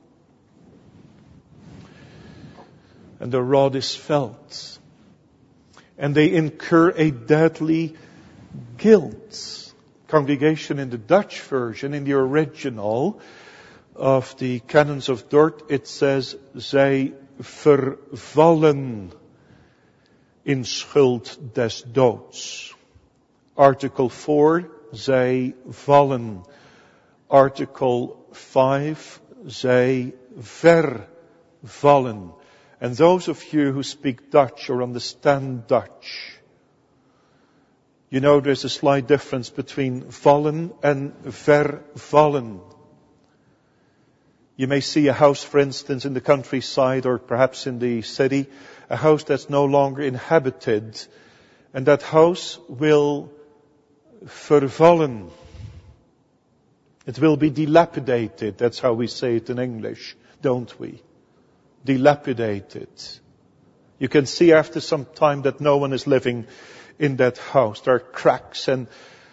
And the rod is felt. And they incur a deadly guilt. Congregation, in the Dutch version, in the original of the Canons of Dort, it says, zij vervallen in schuld des doods. Article 4, zij vallen. Article 5, zij vervallen. And those of you who speak Dutch or understand Dutch, you know there's a slight difference between vallen and vervallen. You may see a house, for instance, in the countryside or perhaps in the city, a house that's no longer inhabited. And that house will vervallen. It will be dilapidated. That's how we say it in English, don't we? Dilapidated. You can see after some time that no one is living in that house. There are cracks and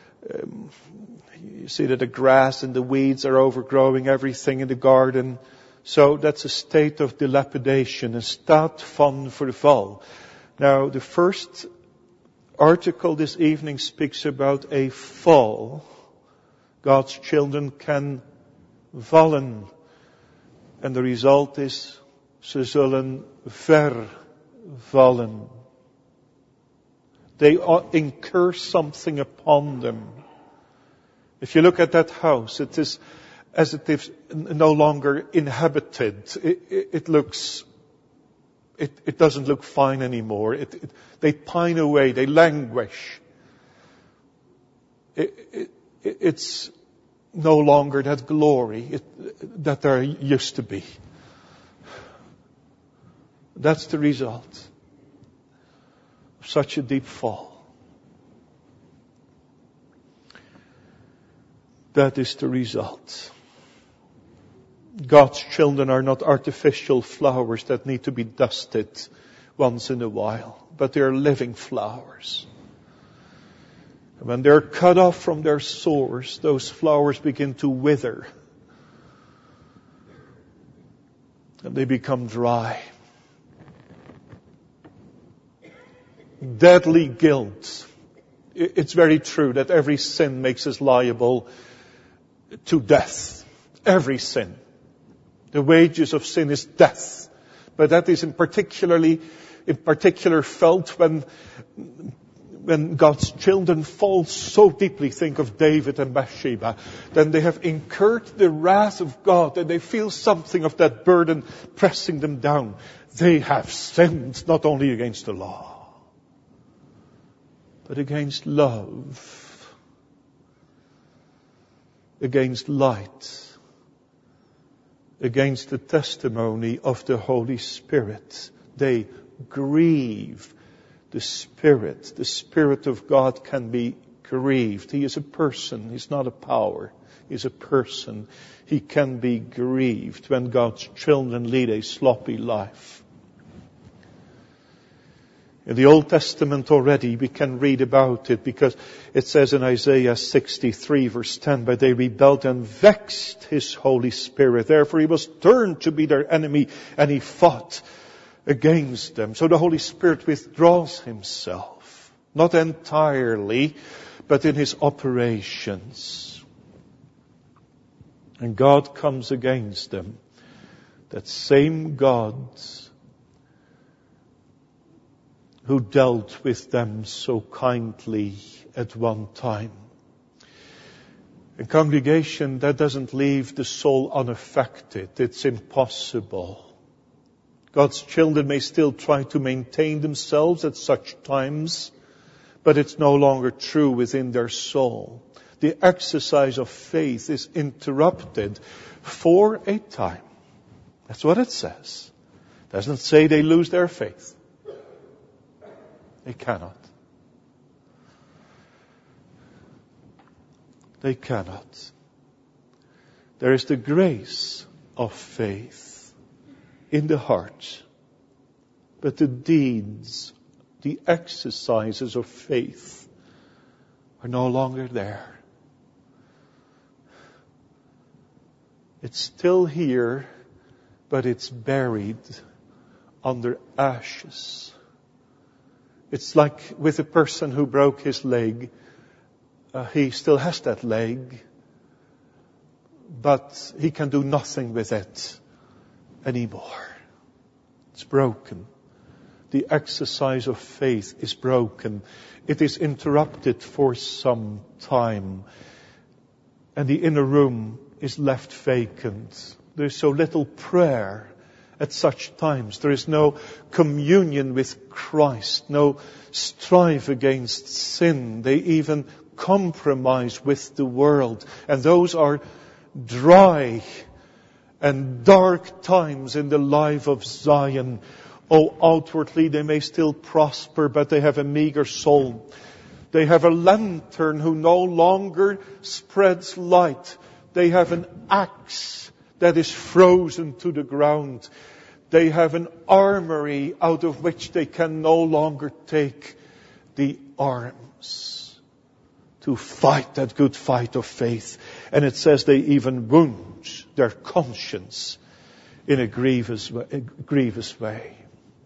you see that the grass and the weeds are overgrowing everything in the garden. So that's a state of dilapidation, a staat van verval. Now the first article this evening speaks about a fall. God's children can vallen. And the result is, ze zullen vervallen. They incur something upon them. If you look at that house, it is as it is no longer inhabited. It doesn't look fine anymore. They pine away, they languish. It's no longer that glory that there used to be. That's the result of such a deep fall. That is the result. God's children are not artificial flowers that need to be dusted once in a while, but they are living flowers. And when they're cut off from their source, those flowers begin to wither. And they become dry. Deadly guilt. It's very true that every sin makes us liable to death. Every sin. The wages of sin is death. But that is in particular felt when God's children fall so deeply. Think of David and Bathsheba. Then they have incurred the wrath of God and they feel something of that burden pressing them down. They have sinned not only against the law, but against love, against light, against the testimony of the Holy Spirit. They grieve the Spirit. The Spirit of God can be grieved. He is a person. He's not a power. He's a person. He can be grieved when God's children lead a sloppy life. In the Old Testament already we can read about it because it says in Isaiah 63 verse 10, but they rebelled and vexed His Holy Spirit. Therefore He was turned to be their enemy and He fought against them. So the Holy Spirit withdraws Himself. Not entirely, but in His operations. And God comes against them. That same God who dealt with them so kindly at one time. In congregation, that doesn't leave the soul unaffected. It's impossible. God's children may still try to maintain themselves at such times, but it's no longer true within their soul. The exercise of faith is interrupted for a time. That's what it says. It doesn't say they lose their faith. They cannot. They cannot. There is the grace of faith in the heart. But the deeds, the exercises of faith are no longer there. It's still here, but it's buried under ashes. It's like with a person who broke his leg. He still has that leg, but he can do nothing with it anymore. It's broken. The exercise of faith is broken. It is interrupted for some time. And the inner room is left vacant. There's so little prayer at such times. There is no communion with Christ, no strive against sin. They even compromise with the world. And those are dry and dark times in the life of Zion. Oh, outwardly they may still prosper, but they have a meager soul. They have a lantern who no longer spreads light. They have an axe that is frozen to the ground. They have an armory out of which they can no longer take the arms to fight that good fight of faith. And it says they even wound their conscience in a grievous way.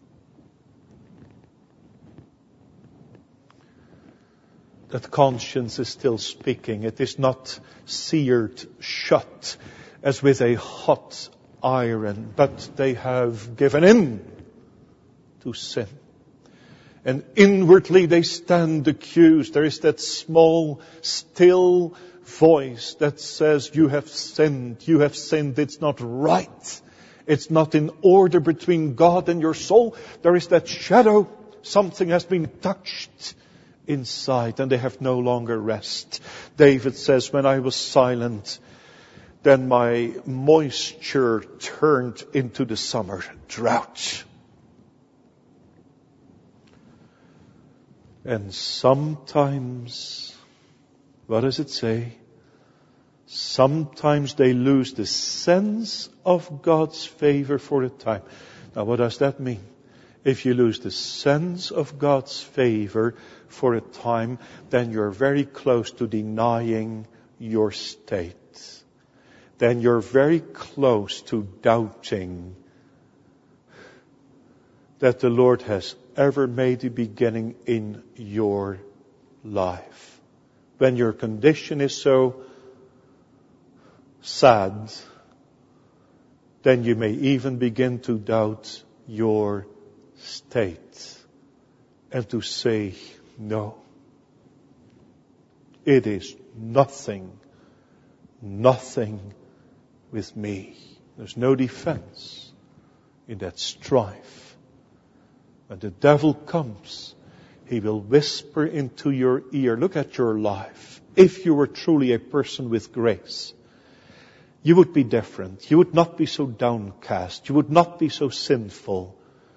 That conscience is still speaking. It is not seared shut as with a hot iron, but they have given in to sin. And inwardly they stand accused. There is that small, still voice that says, you have sinned, it's not right. It's not in order between God and your soul. There is that shadow, something has been touched inside, and they have no longer rest. David says, when I was silent, then my moisture turned into the summer drought. And sometimes, what does it say? Sometimes they lose the sense of God's favor for a time. Now, what does that mean? If you lose the sense of God's favor for a time, then you're very close to denying your state. Then you're very close to doubting that the Lord has ever made a beginning in your life. When your condition is so sad, then you may even begin to doubt your state and to say, no, it is nothing with me. There's no defense in that strife. When the devil comes, he will whisper into your ear, look at your life. If you were truly a person with grace, you would be different. You would not be so downcast. You would not be so sinful.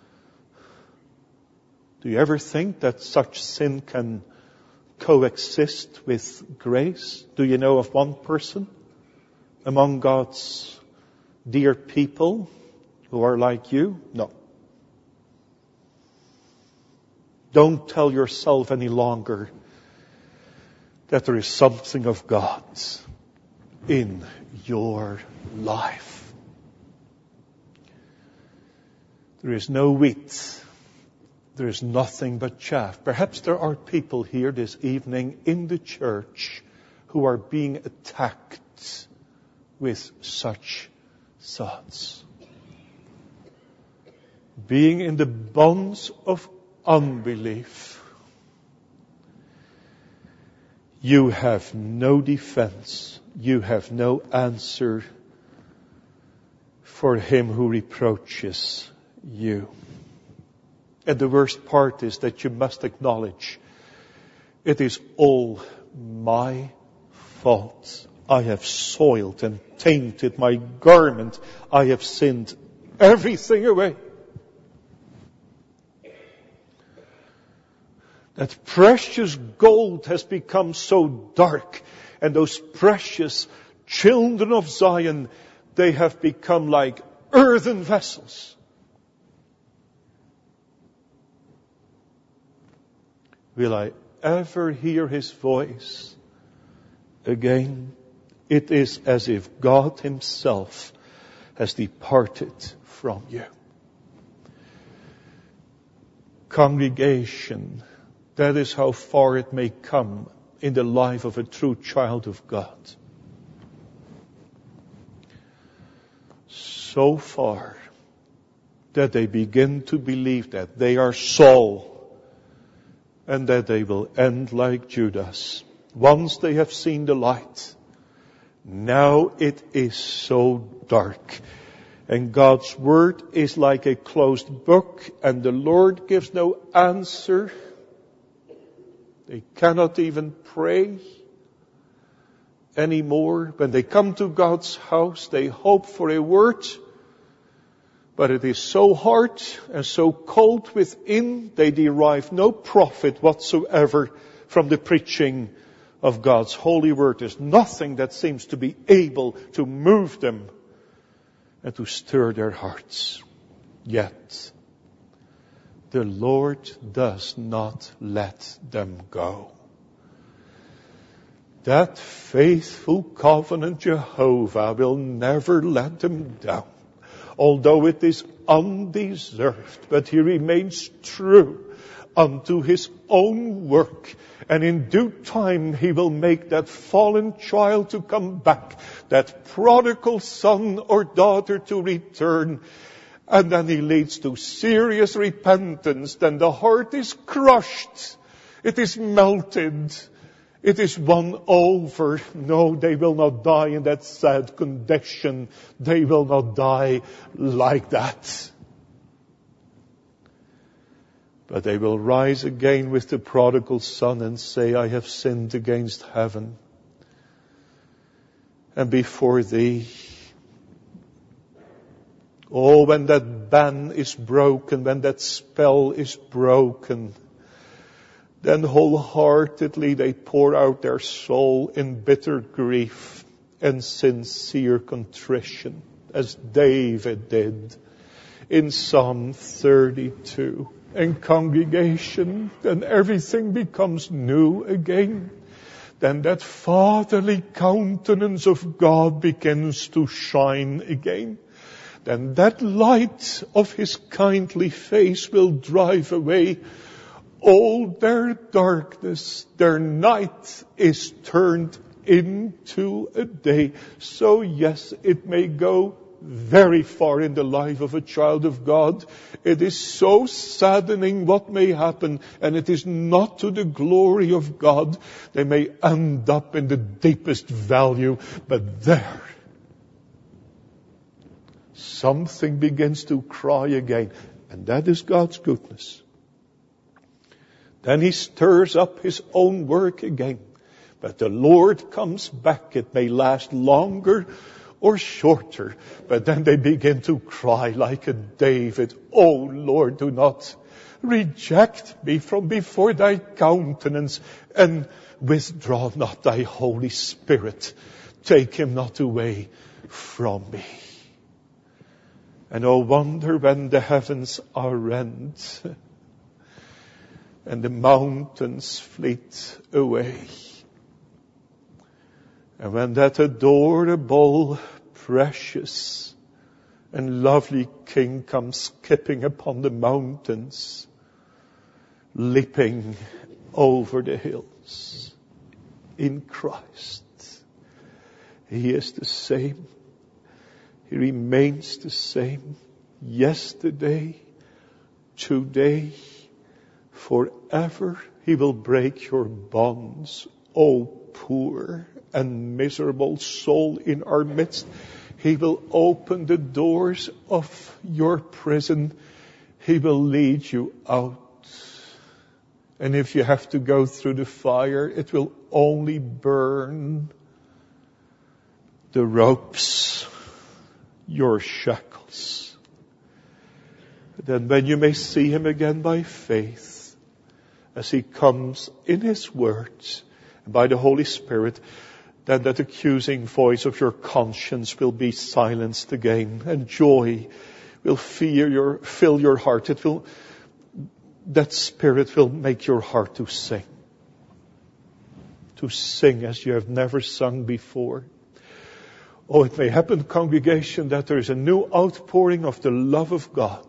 Do you ever think that such sin can coexist with grace? Do you know of one person among God's dear people who are like you? No. Don't tell yourself any longer that there is something of God in your life. There is no wheat. There is nothing but chaff. Perhaps there are people here this evening in the church who are being attacked with such thoughts. Being in the bonds of unbelief. You have no defense. You have no answer for him who reproaches you. And the worst part is that you must acknowledge it is all my fault. I have soiled and tainted my garment. I have sinned everything away. That precious gold has become so dark, and those precious children of Zion, they have become like earthen vessels. Will I ever hear his voice again? It is as if God himself has departed from you. Congregation, that is how far it may come in the life of a true child of God. So far that they begin to believe that they are Saul and that they will end like Judas. Once they have seen the light, now it is so dark. And God's word is like a closed book, and the Lord gives no answer. They cannot even pray anymore. When they come to God's house, they hope for a word, but it is so hard and so cold within, they derive no profit whatsoever from the preaching of God's holy word. There's nothing that seems to be able to move them and to stir their hearts. Yet, the Lord does not let them go. That faithful covenant Jehovah will never let them down. Although it is undeserved, but he remains true unto his own work. And in due time he will make that fallen child to come back, that prodigal son or daughter to return. And then he leads to serious repentance. Then the heart is crushed. It is melted. It is won over. No, they will not die in that sad condition. They will not die like that. But they will rise again with the prodigal son and say, I have sinned against heaven and before thee. Oh, when that ban is broken, when that spell is broken, then wholeheartedly they pour out their soul in bitter grief and sincere contrition, as David did in Psalm 32. And congregation, then everything becomes new again. Then that fatherly countenance of God begins to shine again. Then that light of His kindly face will drive away all their darkness. Their night is turned into a day. So yes, it may go very far in the life of a child of God. It is so saddening what may happen, and it is not to the glory of God. They may end up in the deepest value, but there, something begins to cry again, and that is God's goodness. Then He stirs up His own work again. But the Lord comes back. It may last longer or shorter, but then they begin to cry like a David, Oh Lord, do not reject me from before thy countenance, and withdraw not thy Holy Spirit. Take him not away from me. And oh, wonder when the heavens are rent and the mountains fleet away. And when that adorable, precious, and lovely King comes skipping upon the mountains, leaping over the hills in Christ, He is the same. He remains the same yesterday, today, forever. He will break your bonds, O poor and miserable soul in our midst. He will open the doors of your prison. He will lead you out. And if you have to go through the fire, it will only burn the ropes, your shackles. Then when you may see Him again by faith, as He comes in His words, and by the Holy Spirit, then that accusing voice of your conscience will be silenced again, and joy will fill your heart. That Spirit will make your heart to sing as you have never sung before. Oh, it may happen, congregation, that there is a new outpouring of the love of God.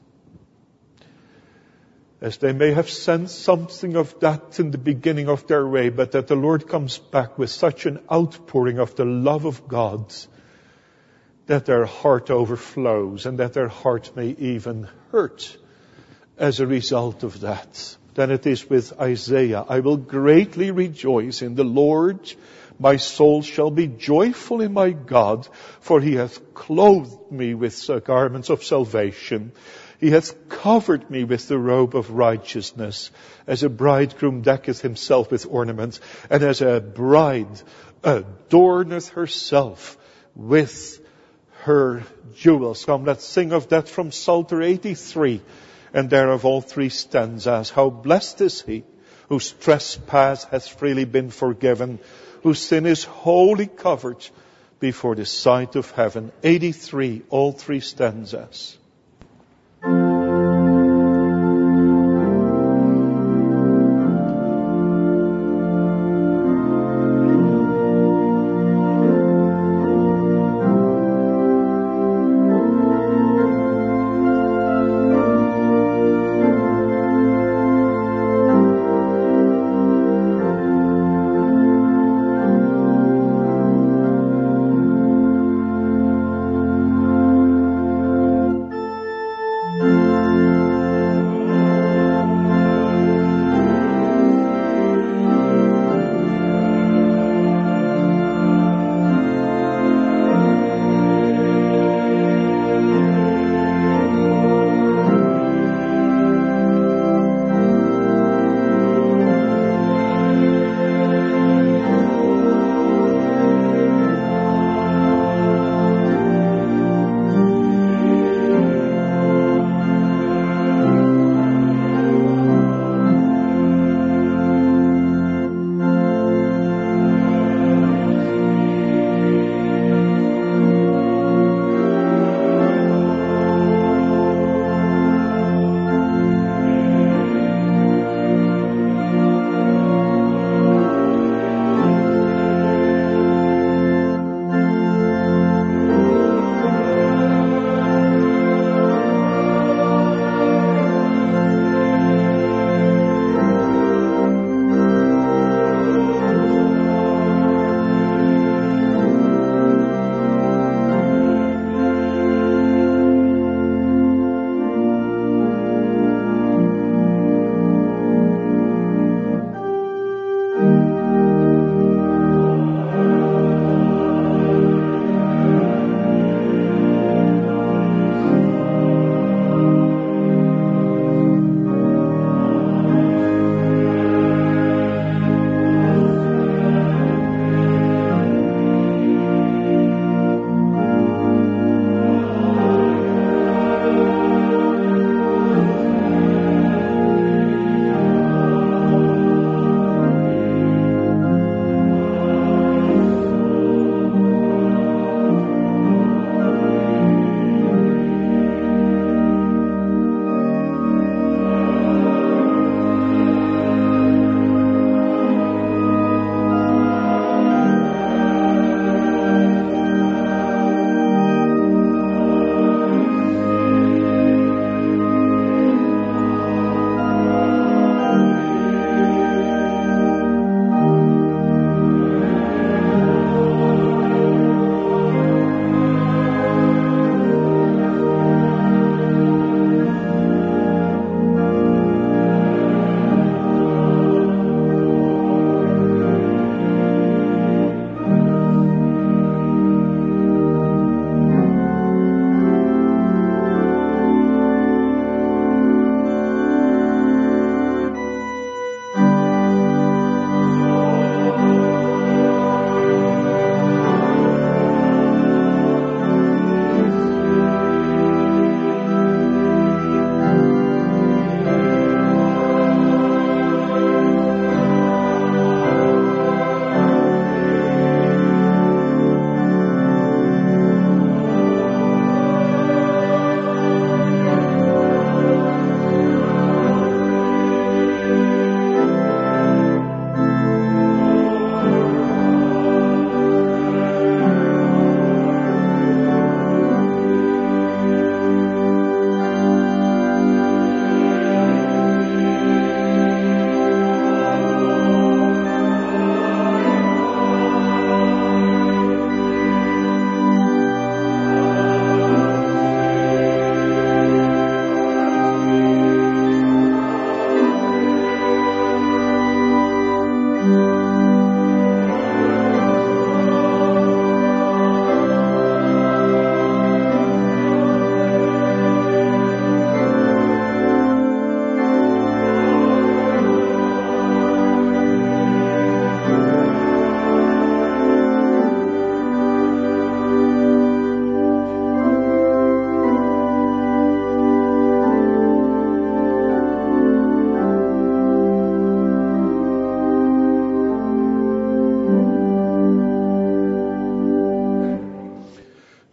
As they may have sensed something of that in the beginning of their way, but that the Lord comes back with such an outpouring of the love of God that their heart overflows and that their heart may even hurt as a result of that. Then it is with Isaiah, I will greatly rejoice in the Lord. My soul shall be joyful in my God, for He hath clothed me with garments of salvation. He hath covered me with the robe of righteousness, as a bridegroom decketh himself with ornaments, and as a bride adorneth herself with her jewels. Come, let's sing of that from Psalter 83, and thereof all three stanzas. How blessed is he whose trespass hath freely been forgiven, whose sin is wholly covered before the sight of heaven. 83, all three stanzas.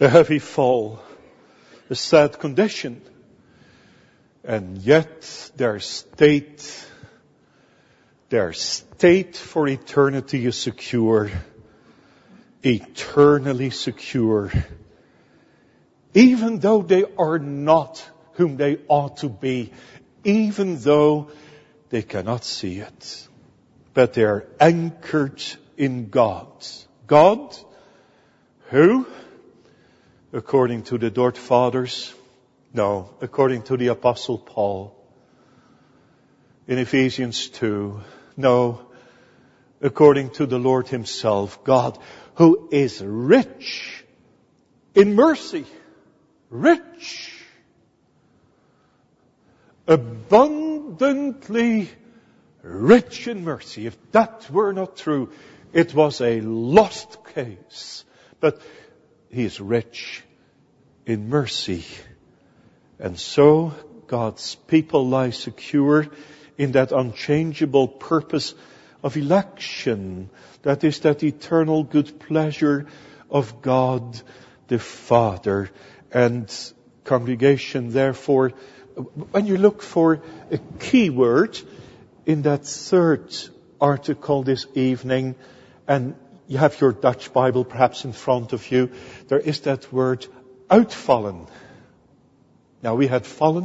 a heavy fall, a sad condition. And yet their state for eternity is secure. Eternally secure. Even though they are not whom they ought to be. Even though they cannot see it. But they are anchored in God. God, who, according to the Dort Fathers, no, according to the Apostle Paul, in Ephesians 2, no, according to the Lord Himself, God, who is rich in mercy, rich, abundantly rich in mercy. If that were not true, it was a lost case. But He is rich in mercy. And so God's people lie secure in that unchangeable purpose of election. That is that eternal good pleasure of God the Father. And congregation, therefore, when you look for a key word in that third article this evening, and you have your Dutch Bible perhaps in front of you, there is that word uitvallen. Now we had fallen.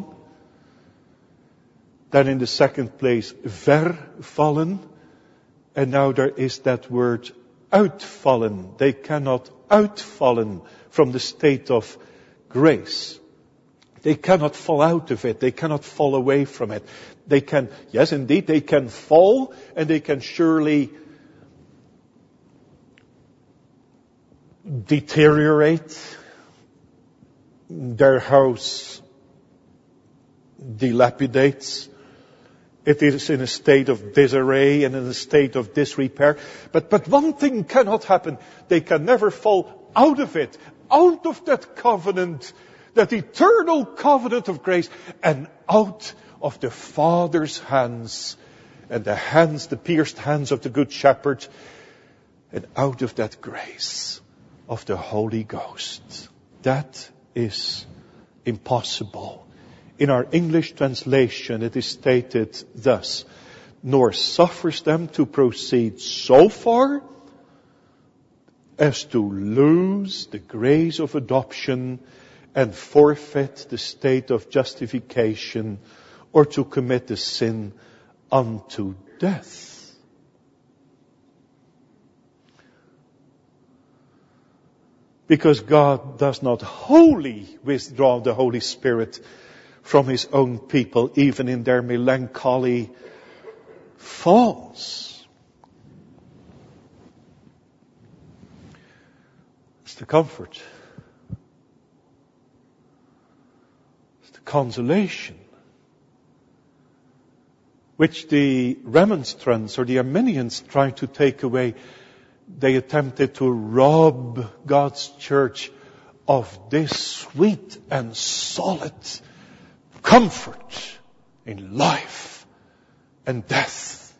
Then in the second place, vervallen. And now there is that word uitvallen. They cannot outfallen from the state of grace. They cannot fall out of it. They cannot fall away from it. They can, yes indeed, they can fall and they can surely deteriorate. Their house dilapidates. It is in a state of disarray and in a state of disrepair. But one thing cannot happen. They can never fall out of it, out of that covenant, that eternal covenant of grace, and out of the Father's hands, and the pierced hands of the Good Shepherd, and out of that grace of the Holy Ghost. That is impossible. In our English translation, it is stated thus: nor suffers them to proceed so far as to lose the grace of adoption and forfeit the state of justification, or to commit the sin unto death. Because God does not wholly withdraw the Holy Spirit from His own people, even in their melancholy falls. It's the comfort. It's the consolation which the Remonstrants or the Arminians tried to take away. They attempted to rob God's church of this sweet and solid comfort in life and death.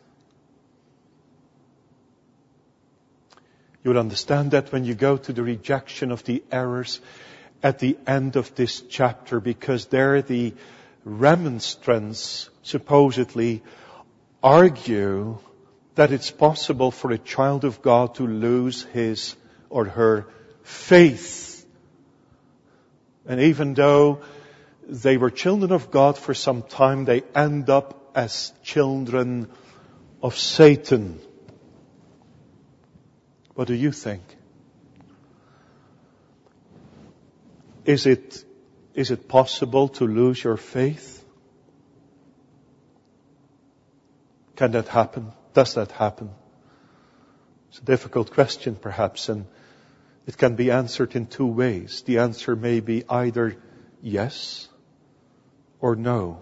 You will understand that when you go to the rejection of the errors at the end of this chapter, because there the Remonstrants supposedly argue that it's possible for a child of God to lose his or her faith. And even though they were children of God for some time, they end up as children of Satan. What do you think? Is it possible to lose your faith? Can that happen? Does that happen? It's a difficult question perhaps, and it can be answered in two ways. The answer may be either yes or no.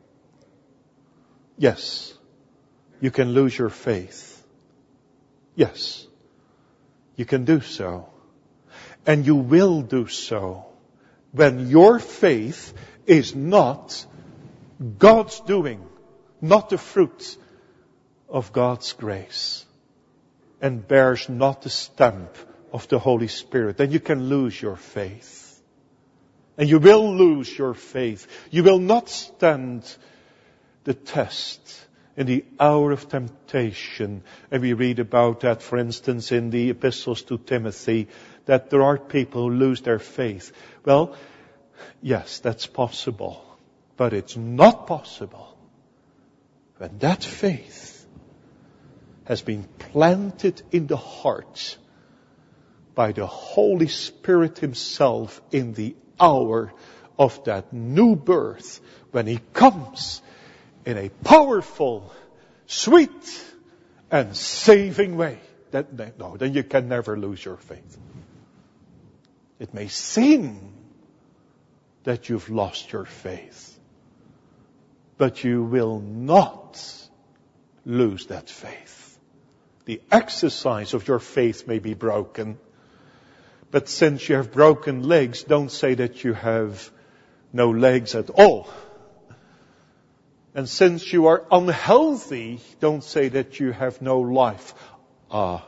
Yes, you can lose your faith. Yes, you can do so. And you will do so when your faith is not God's doing, not the fruit of God's grace, and bears not the stamp of the Holy Spirit, then you can lose your faith. And you will lose your faith. You will not stand the test in the hour of temptation. And we read about that, for instance, in the epistles to Timothy, that there are people who lose their faith. Well, yes, that's possible. But it's not possible when that faith has been planted in the heart by the Holy Spirit Himself in the hour of that new birth, when He comes in a powerful, sweet, and saving way. Then you can never lose your faith. It may seem that you've lost your faith, but you will not lose that faith. The exercise of your faith may be broken, but since you have broken legs, don't say that you have no legs at all. And since you are unhealthy, don't say that you have no life. I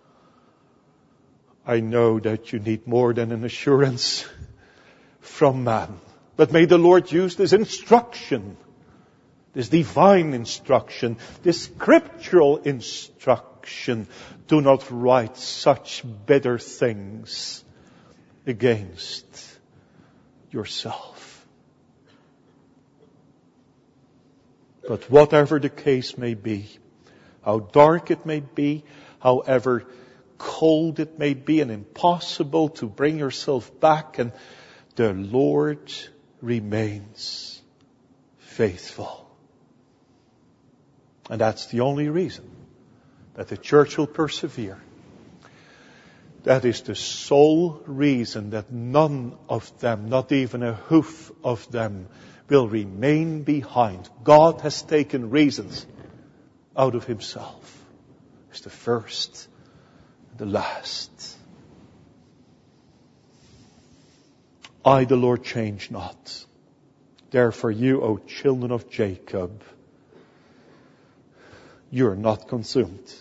know that you need more than an assurance from man. But may the Lord use this instruction, this divine instruction, this scriptural instruction. Do not write such bitter things against yourself. But whatever the case may be, how dark it may be, however cold it may be and impossible to bring yourself back, and the Lord remains faithful. And that's the only reason that the church will persevere. That is the sole reason that none of them, not even a hoof of them, will remain behind. God has taken reasons out of Himself. It's the first, the last. I, the Lord, change not. Therefore you, O children of Jacob, you are not consumed.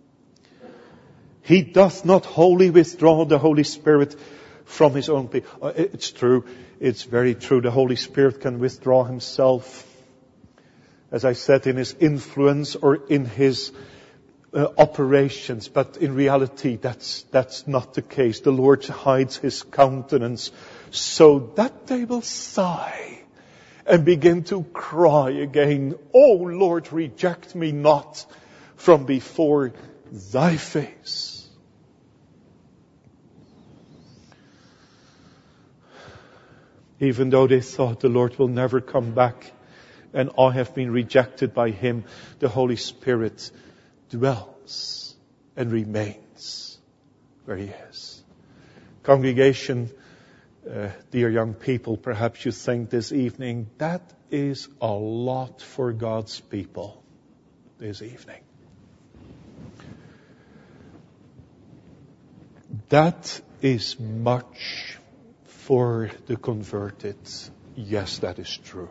He doth not wholly withdraw the Holy Spirit from His own people. It's true. It's very true. The Holy Spirit can withdraw Himself, as I said, in His influence or in His operations. But in reality, that's not the case. The Lord hides His countenance so that they will sigh and begin to cry again, "O Lord, reject me not from before Thy face." Even though they thought the Lord will never come back and I have been rejected by Him, the Holy Spirit dwells and remains where He is. Congregation, dear young people, perhaps you think this evening, that is a lot for God's people this evening. That is much for the converted. Yes, that is true.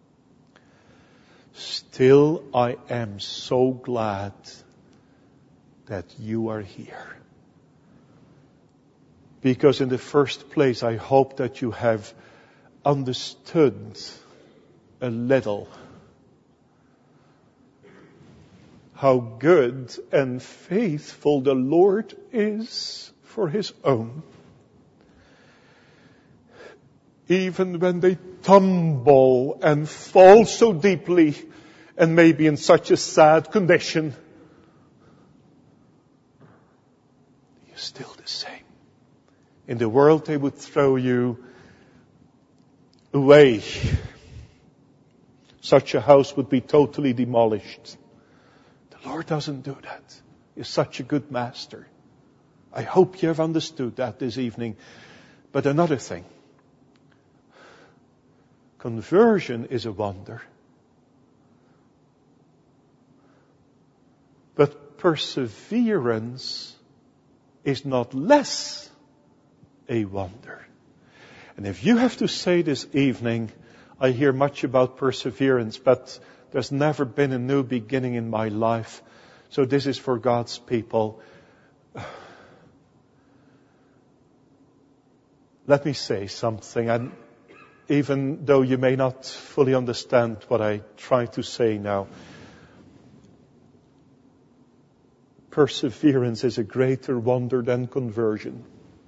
Still, I am so glad that you are here. Because in the first place, I hope that you have understood a little how good and faithful the Lord is for His own. Even when they tumble and fall so deeply and maybe in such a sad condition, you're still the same. In the world they would throw you away. Such a house would be totally demolished. The Lord doesn't do that. He's such a good master. I hope you have understood that this evening. But another thing. Conversion is a wonder. But perseverance is not less a wonder. And if you have to say this evening, I hear much about perseverance, but there's never been a new beginning in my life. So this is for God's people. Let me say something, and even though you may not fully understand what I try to say now, perseverance is a greater wonder than conversion.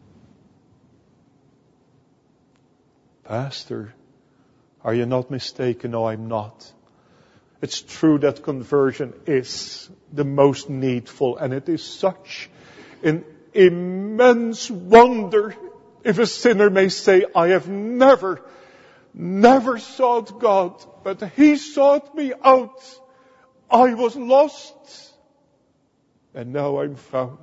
Pastor, are you not mistaken? No, I'm not. It's true that conversion is the most needful, and it is such an immense wonder if a sinner may say, I have never sought God, but He sought me out. I was lost, and now I'm found.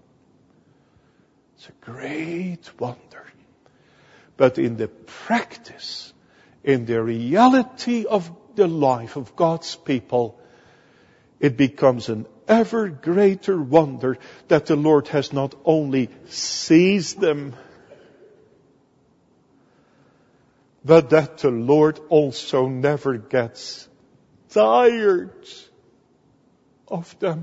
It's a great wonder. But in the practice, in the reality of the life of God's people, it becomes an ever greater wonder that the Lord has not only seized them, but that the Lord also never gets tired of them.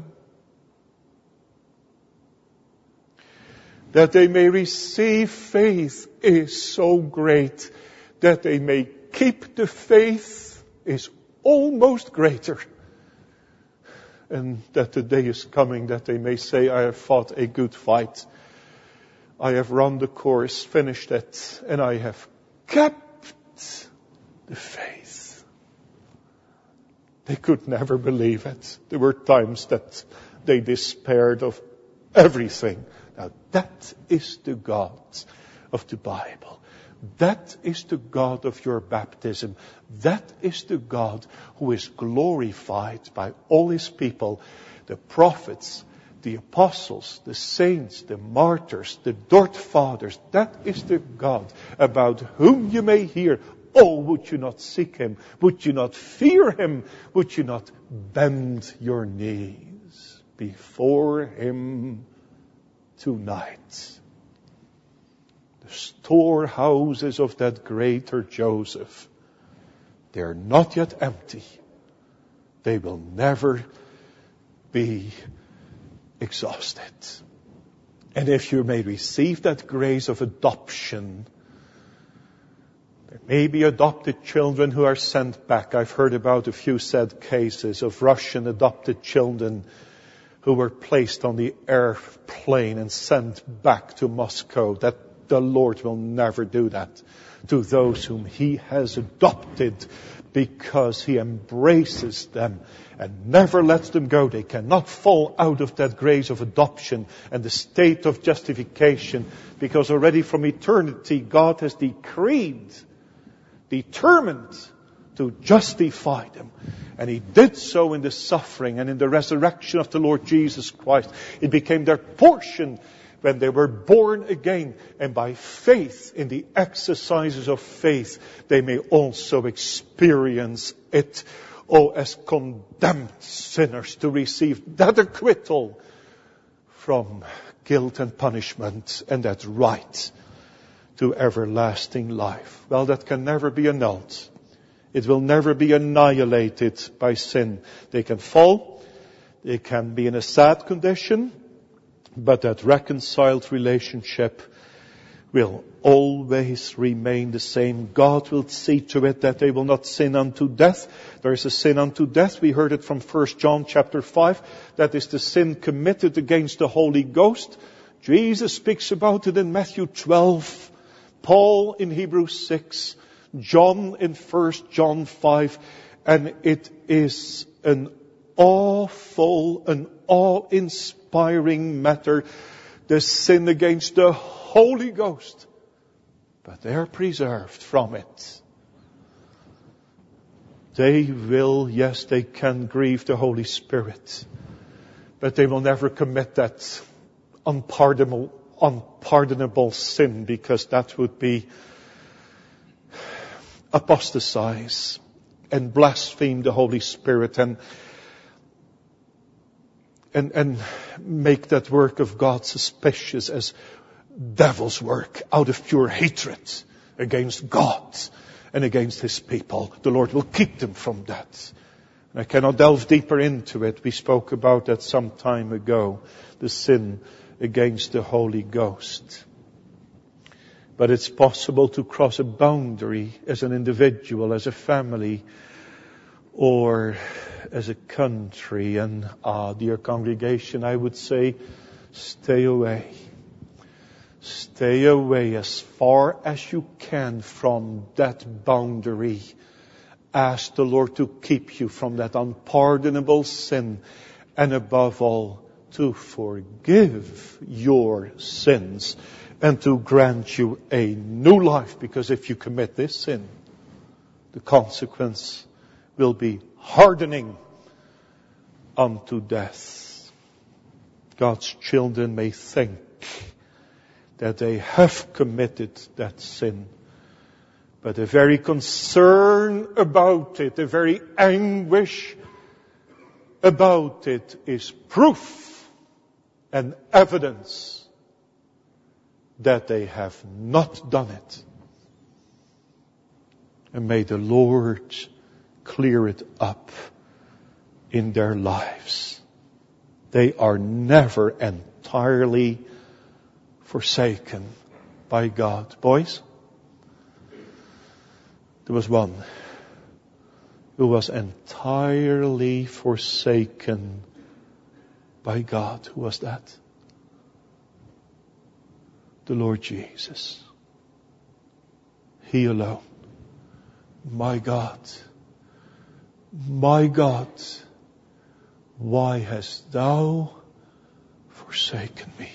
That they may receive faith is so great. That they may keep the faith is almost greater. And that the day is coming that they may say, I have fought a good fight. I have run the course, finished it, and I have kept the faith. They could never believe it. There were times that they despaired of everything. Now that is the God of the Bible. That is the God of your baptism. That is the God who is glorified by all His people, the prophets, the apostles, the saints, the martyrs, the Dort fathers. That is the God about whom you may hear, oh, would you not seek Him? Would you not fear Him? Would you not bend your knees before Him tonight? The storehouses of that greater Joseph, they are not yet empty. They will never be exhausted. And if you may receive that grace of adoption, there may be adopted children who are sent back. I've heard about a few sad cases of Russian adopted children who were placed on the airplane and sent back to Moscow. That the Lord will never do that to those whom He has adopted, because He embraces them and never lets them go. They cannot fall out of that grace of adoption and the state of justification, because already from eternity God has determined to justify them. And He did so in the suffering and in the resurrection of the Lord Jesus Christ. It became their portion when they were born again. And by faith, in the exercises of faith, they may also experience it. Oh, as condemned sinners, to receive that acquittal from guilt and punishment, and that right to everlasting life. Well, that can never be annulled. It will never be annihilated by sin. They can fall. They can be in a sad condition. But that reconciled relationship will always remain the same. God will see to it that they will not sin unto death. There is a sin unto death. We heard it from 1 John chapter 5. That is the sin committed against the Holy Ghost. Jesus speaks about it in Matthew 12. Paul in Hebrews 6. John in 1 John 5. And it is an awful, an awe-inspiring matter, the sin against the Holy Ghost. But they are preserved from it. They will, yes, they can grieve the Holy Spirit, but they will never commit that unpardonable sin, because that would be apostatize and blaspheme the Holy Spirit and make that work of God suspicious as devil's work out of pure hatred against God and against His people. The Lord will keep them from that. And I cannot delve deeper into it. We spoke about that some time ago. The sin against the Holy Ghost. But it's possible to cross a boundary as an individual, as a family, or as a country. And dear congregation, I would say, stay away. Stay away as far as you can from that boundary. Ask the Lord to keep you from that unpardonable sin, and above all, to forgive your sins and to grant you a new life. Because if you commit this sin, the consequence will be hardening unto death. God's children may think that they have committed that sin, but the very concern about it, the very anguish about it is proof and evidence that they have not done it. And may the Lord clear it up in their lives. They are never entirely forsaken by God. Boys, there was one who was entirely forsaken by God. Who was that? The Lord Jesus. He alone. My God, why hast thou forsaken me?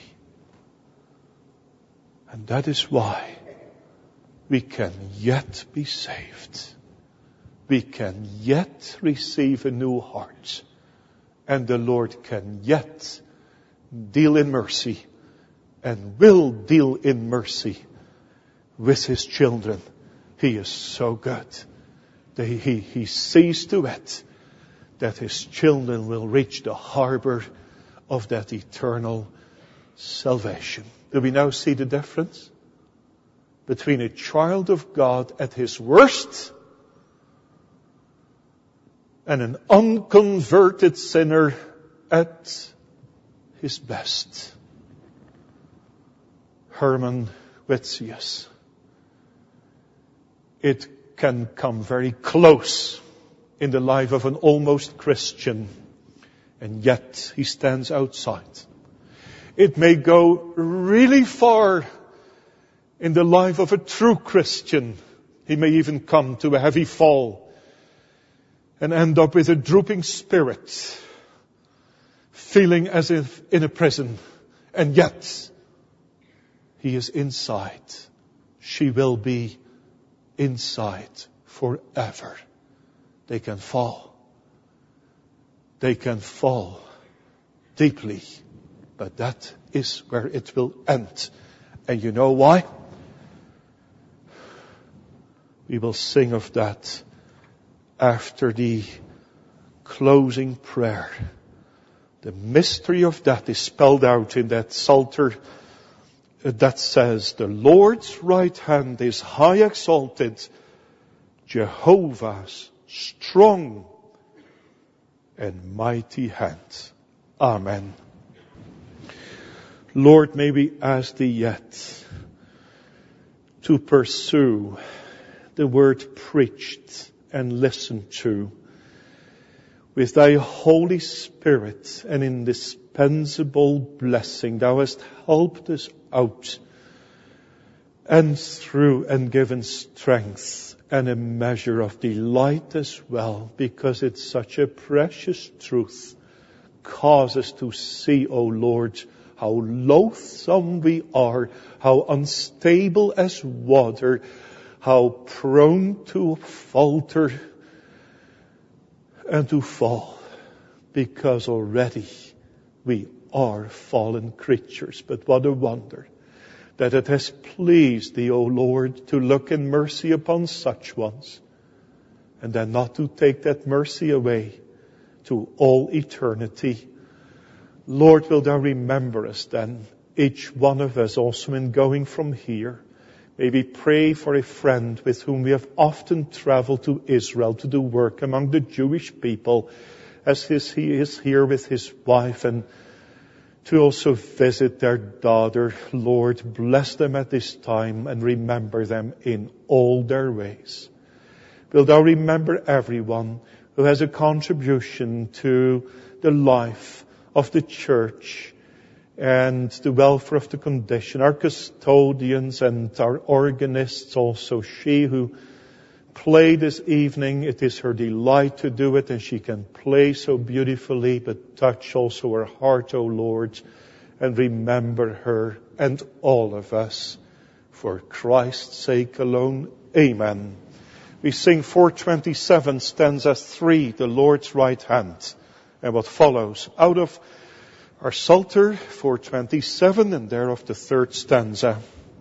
And that is why we can yet be saved. We can yet receive a new heart. And the Lord can yet deal in mercy and will deal in mercy with His children. He is so good. He sees to it that His children will reach the harbor of that eternal salvation. Do we now see the difference between a child of God at his worst and an unconverted sinner at his best? Herman Witzius. It can come very close in the life of an almost Christian, and yet he stands outside. It may go really far in the life of a true Christian. He may even come to a heavy fall and end up with a drooping spirit, feeling as if in a prison, and yet he is inside. She will be inside forever. They can fall. They can fall deeply. But that is where it will end. And you know why? We will sing of that after the closing prayer. The mystery of that is spelled out in that Psalter that says, the Lord's right hand is high exalted, Jehovah's strong and mighty hand. Amen. Lord, may we ask Thee yet to pursue the word preached and listened to with Thy Holy Spirit and indispensable blessing. Thou hast helped us out and through and given strength and a measure of delight as well, because it's such a precious truth. Cause us to see, O Lord, how loathsome we are, how unstable as water, how prone to falter and to fall, because already we are fallen creatures. But what a wonder that it has pleased Thee, O Lord, to look in mercy upon such ones, and then not to take that mercy away to all eternity. Lord, will Thou remember us then, each one of us also in going from here. May we pray for a friend with whom we have often traveled to Israel to do work among the Jewish people, as he is here with his wife, and to also visit their daughter. Lord, bless them at this time and remember them in all their ways. Will thou remember everyone who has a contribution to the life of the church and the welfare of the condition, our custodians and our organists also. She who played this evening, it is her delight to do it, and she can play so beautifully, but touch also her heart, O Lord, and remember her and all of us for Christ's sake alone. Amen. We sing 427, stanza 3, the Lord's right hand, and what follows out of our Psalter 427, and thereof the third stanza.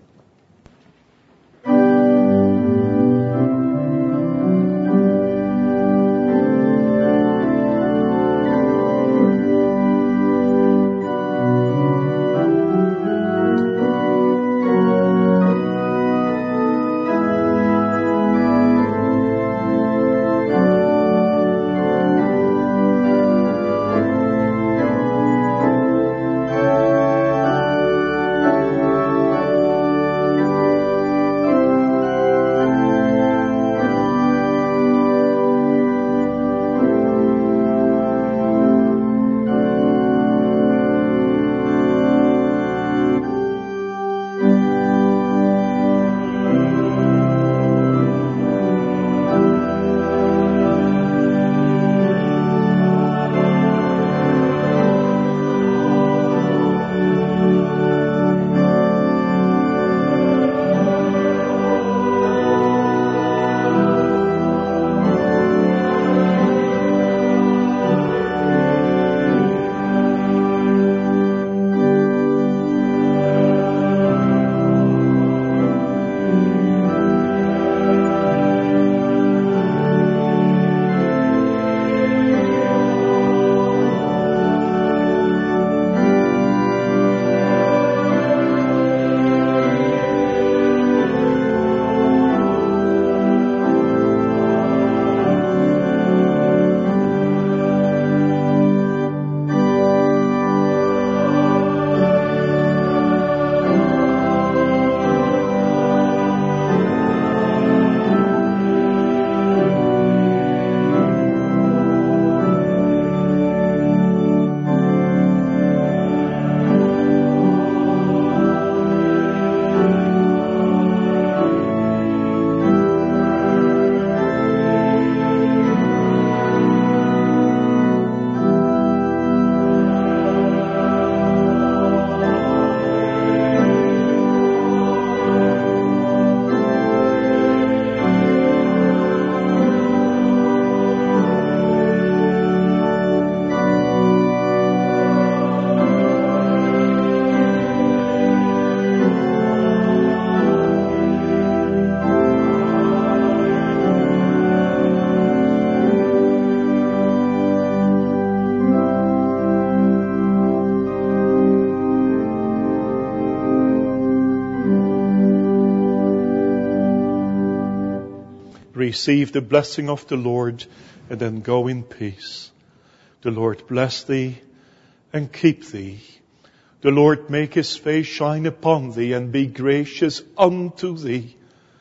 Receive the blessing of the Lord, and then go in peace. The Lord bless thee and keep thee. The Lord make his face shine upon thee and be gracious unto thee.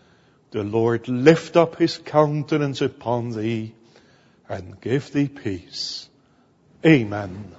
The Lord lift up his countenance upon thee and give thee peace. Amen.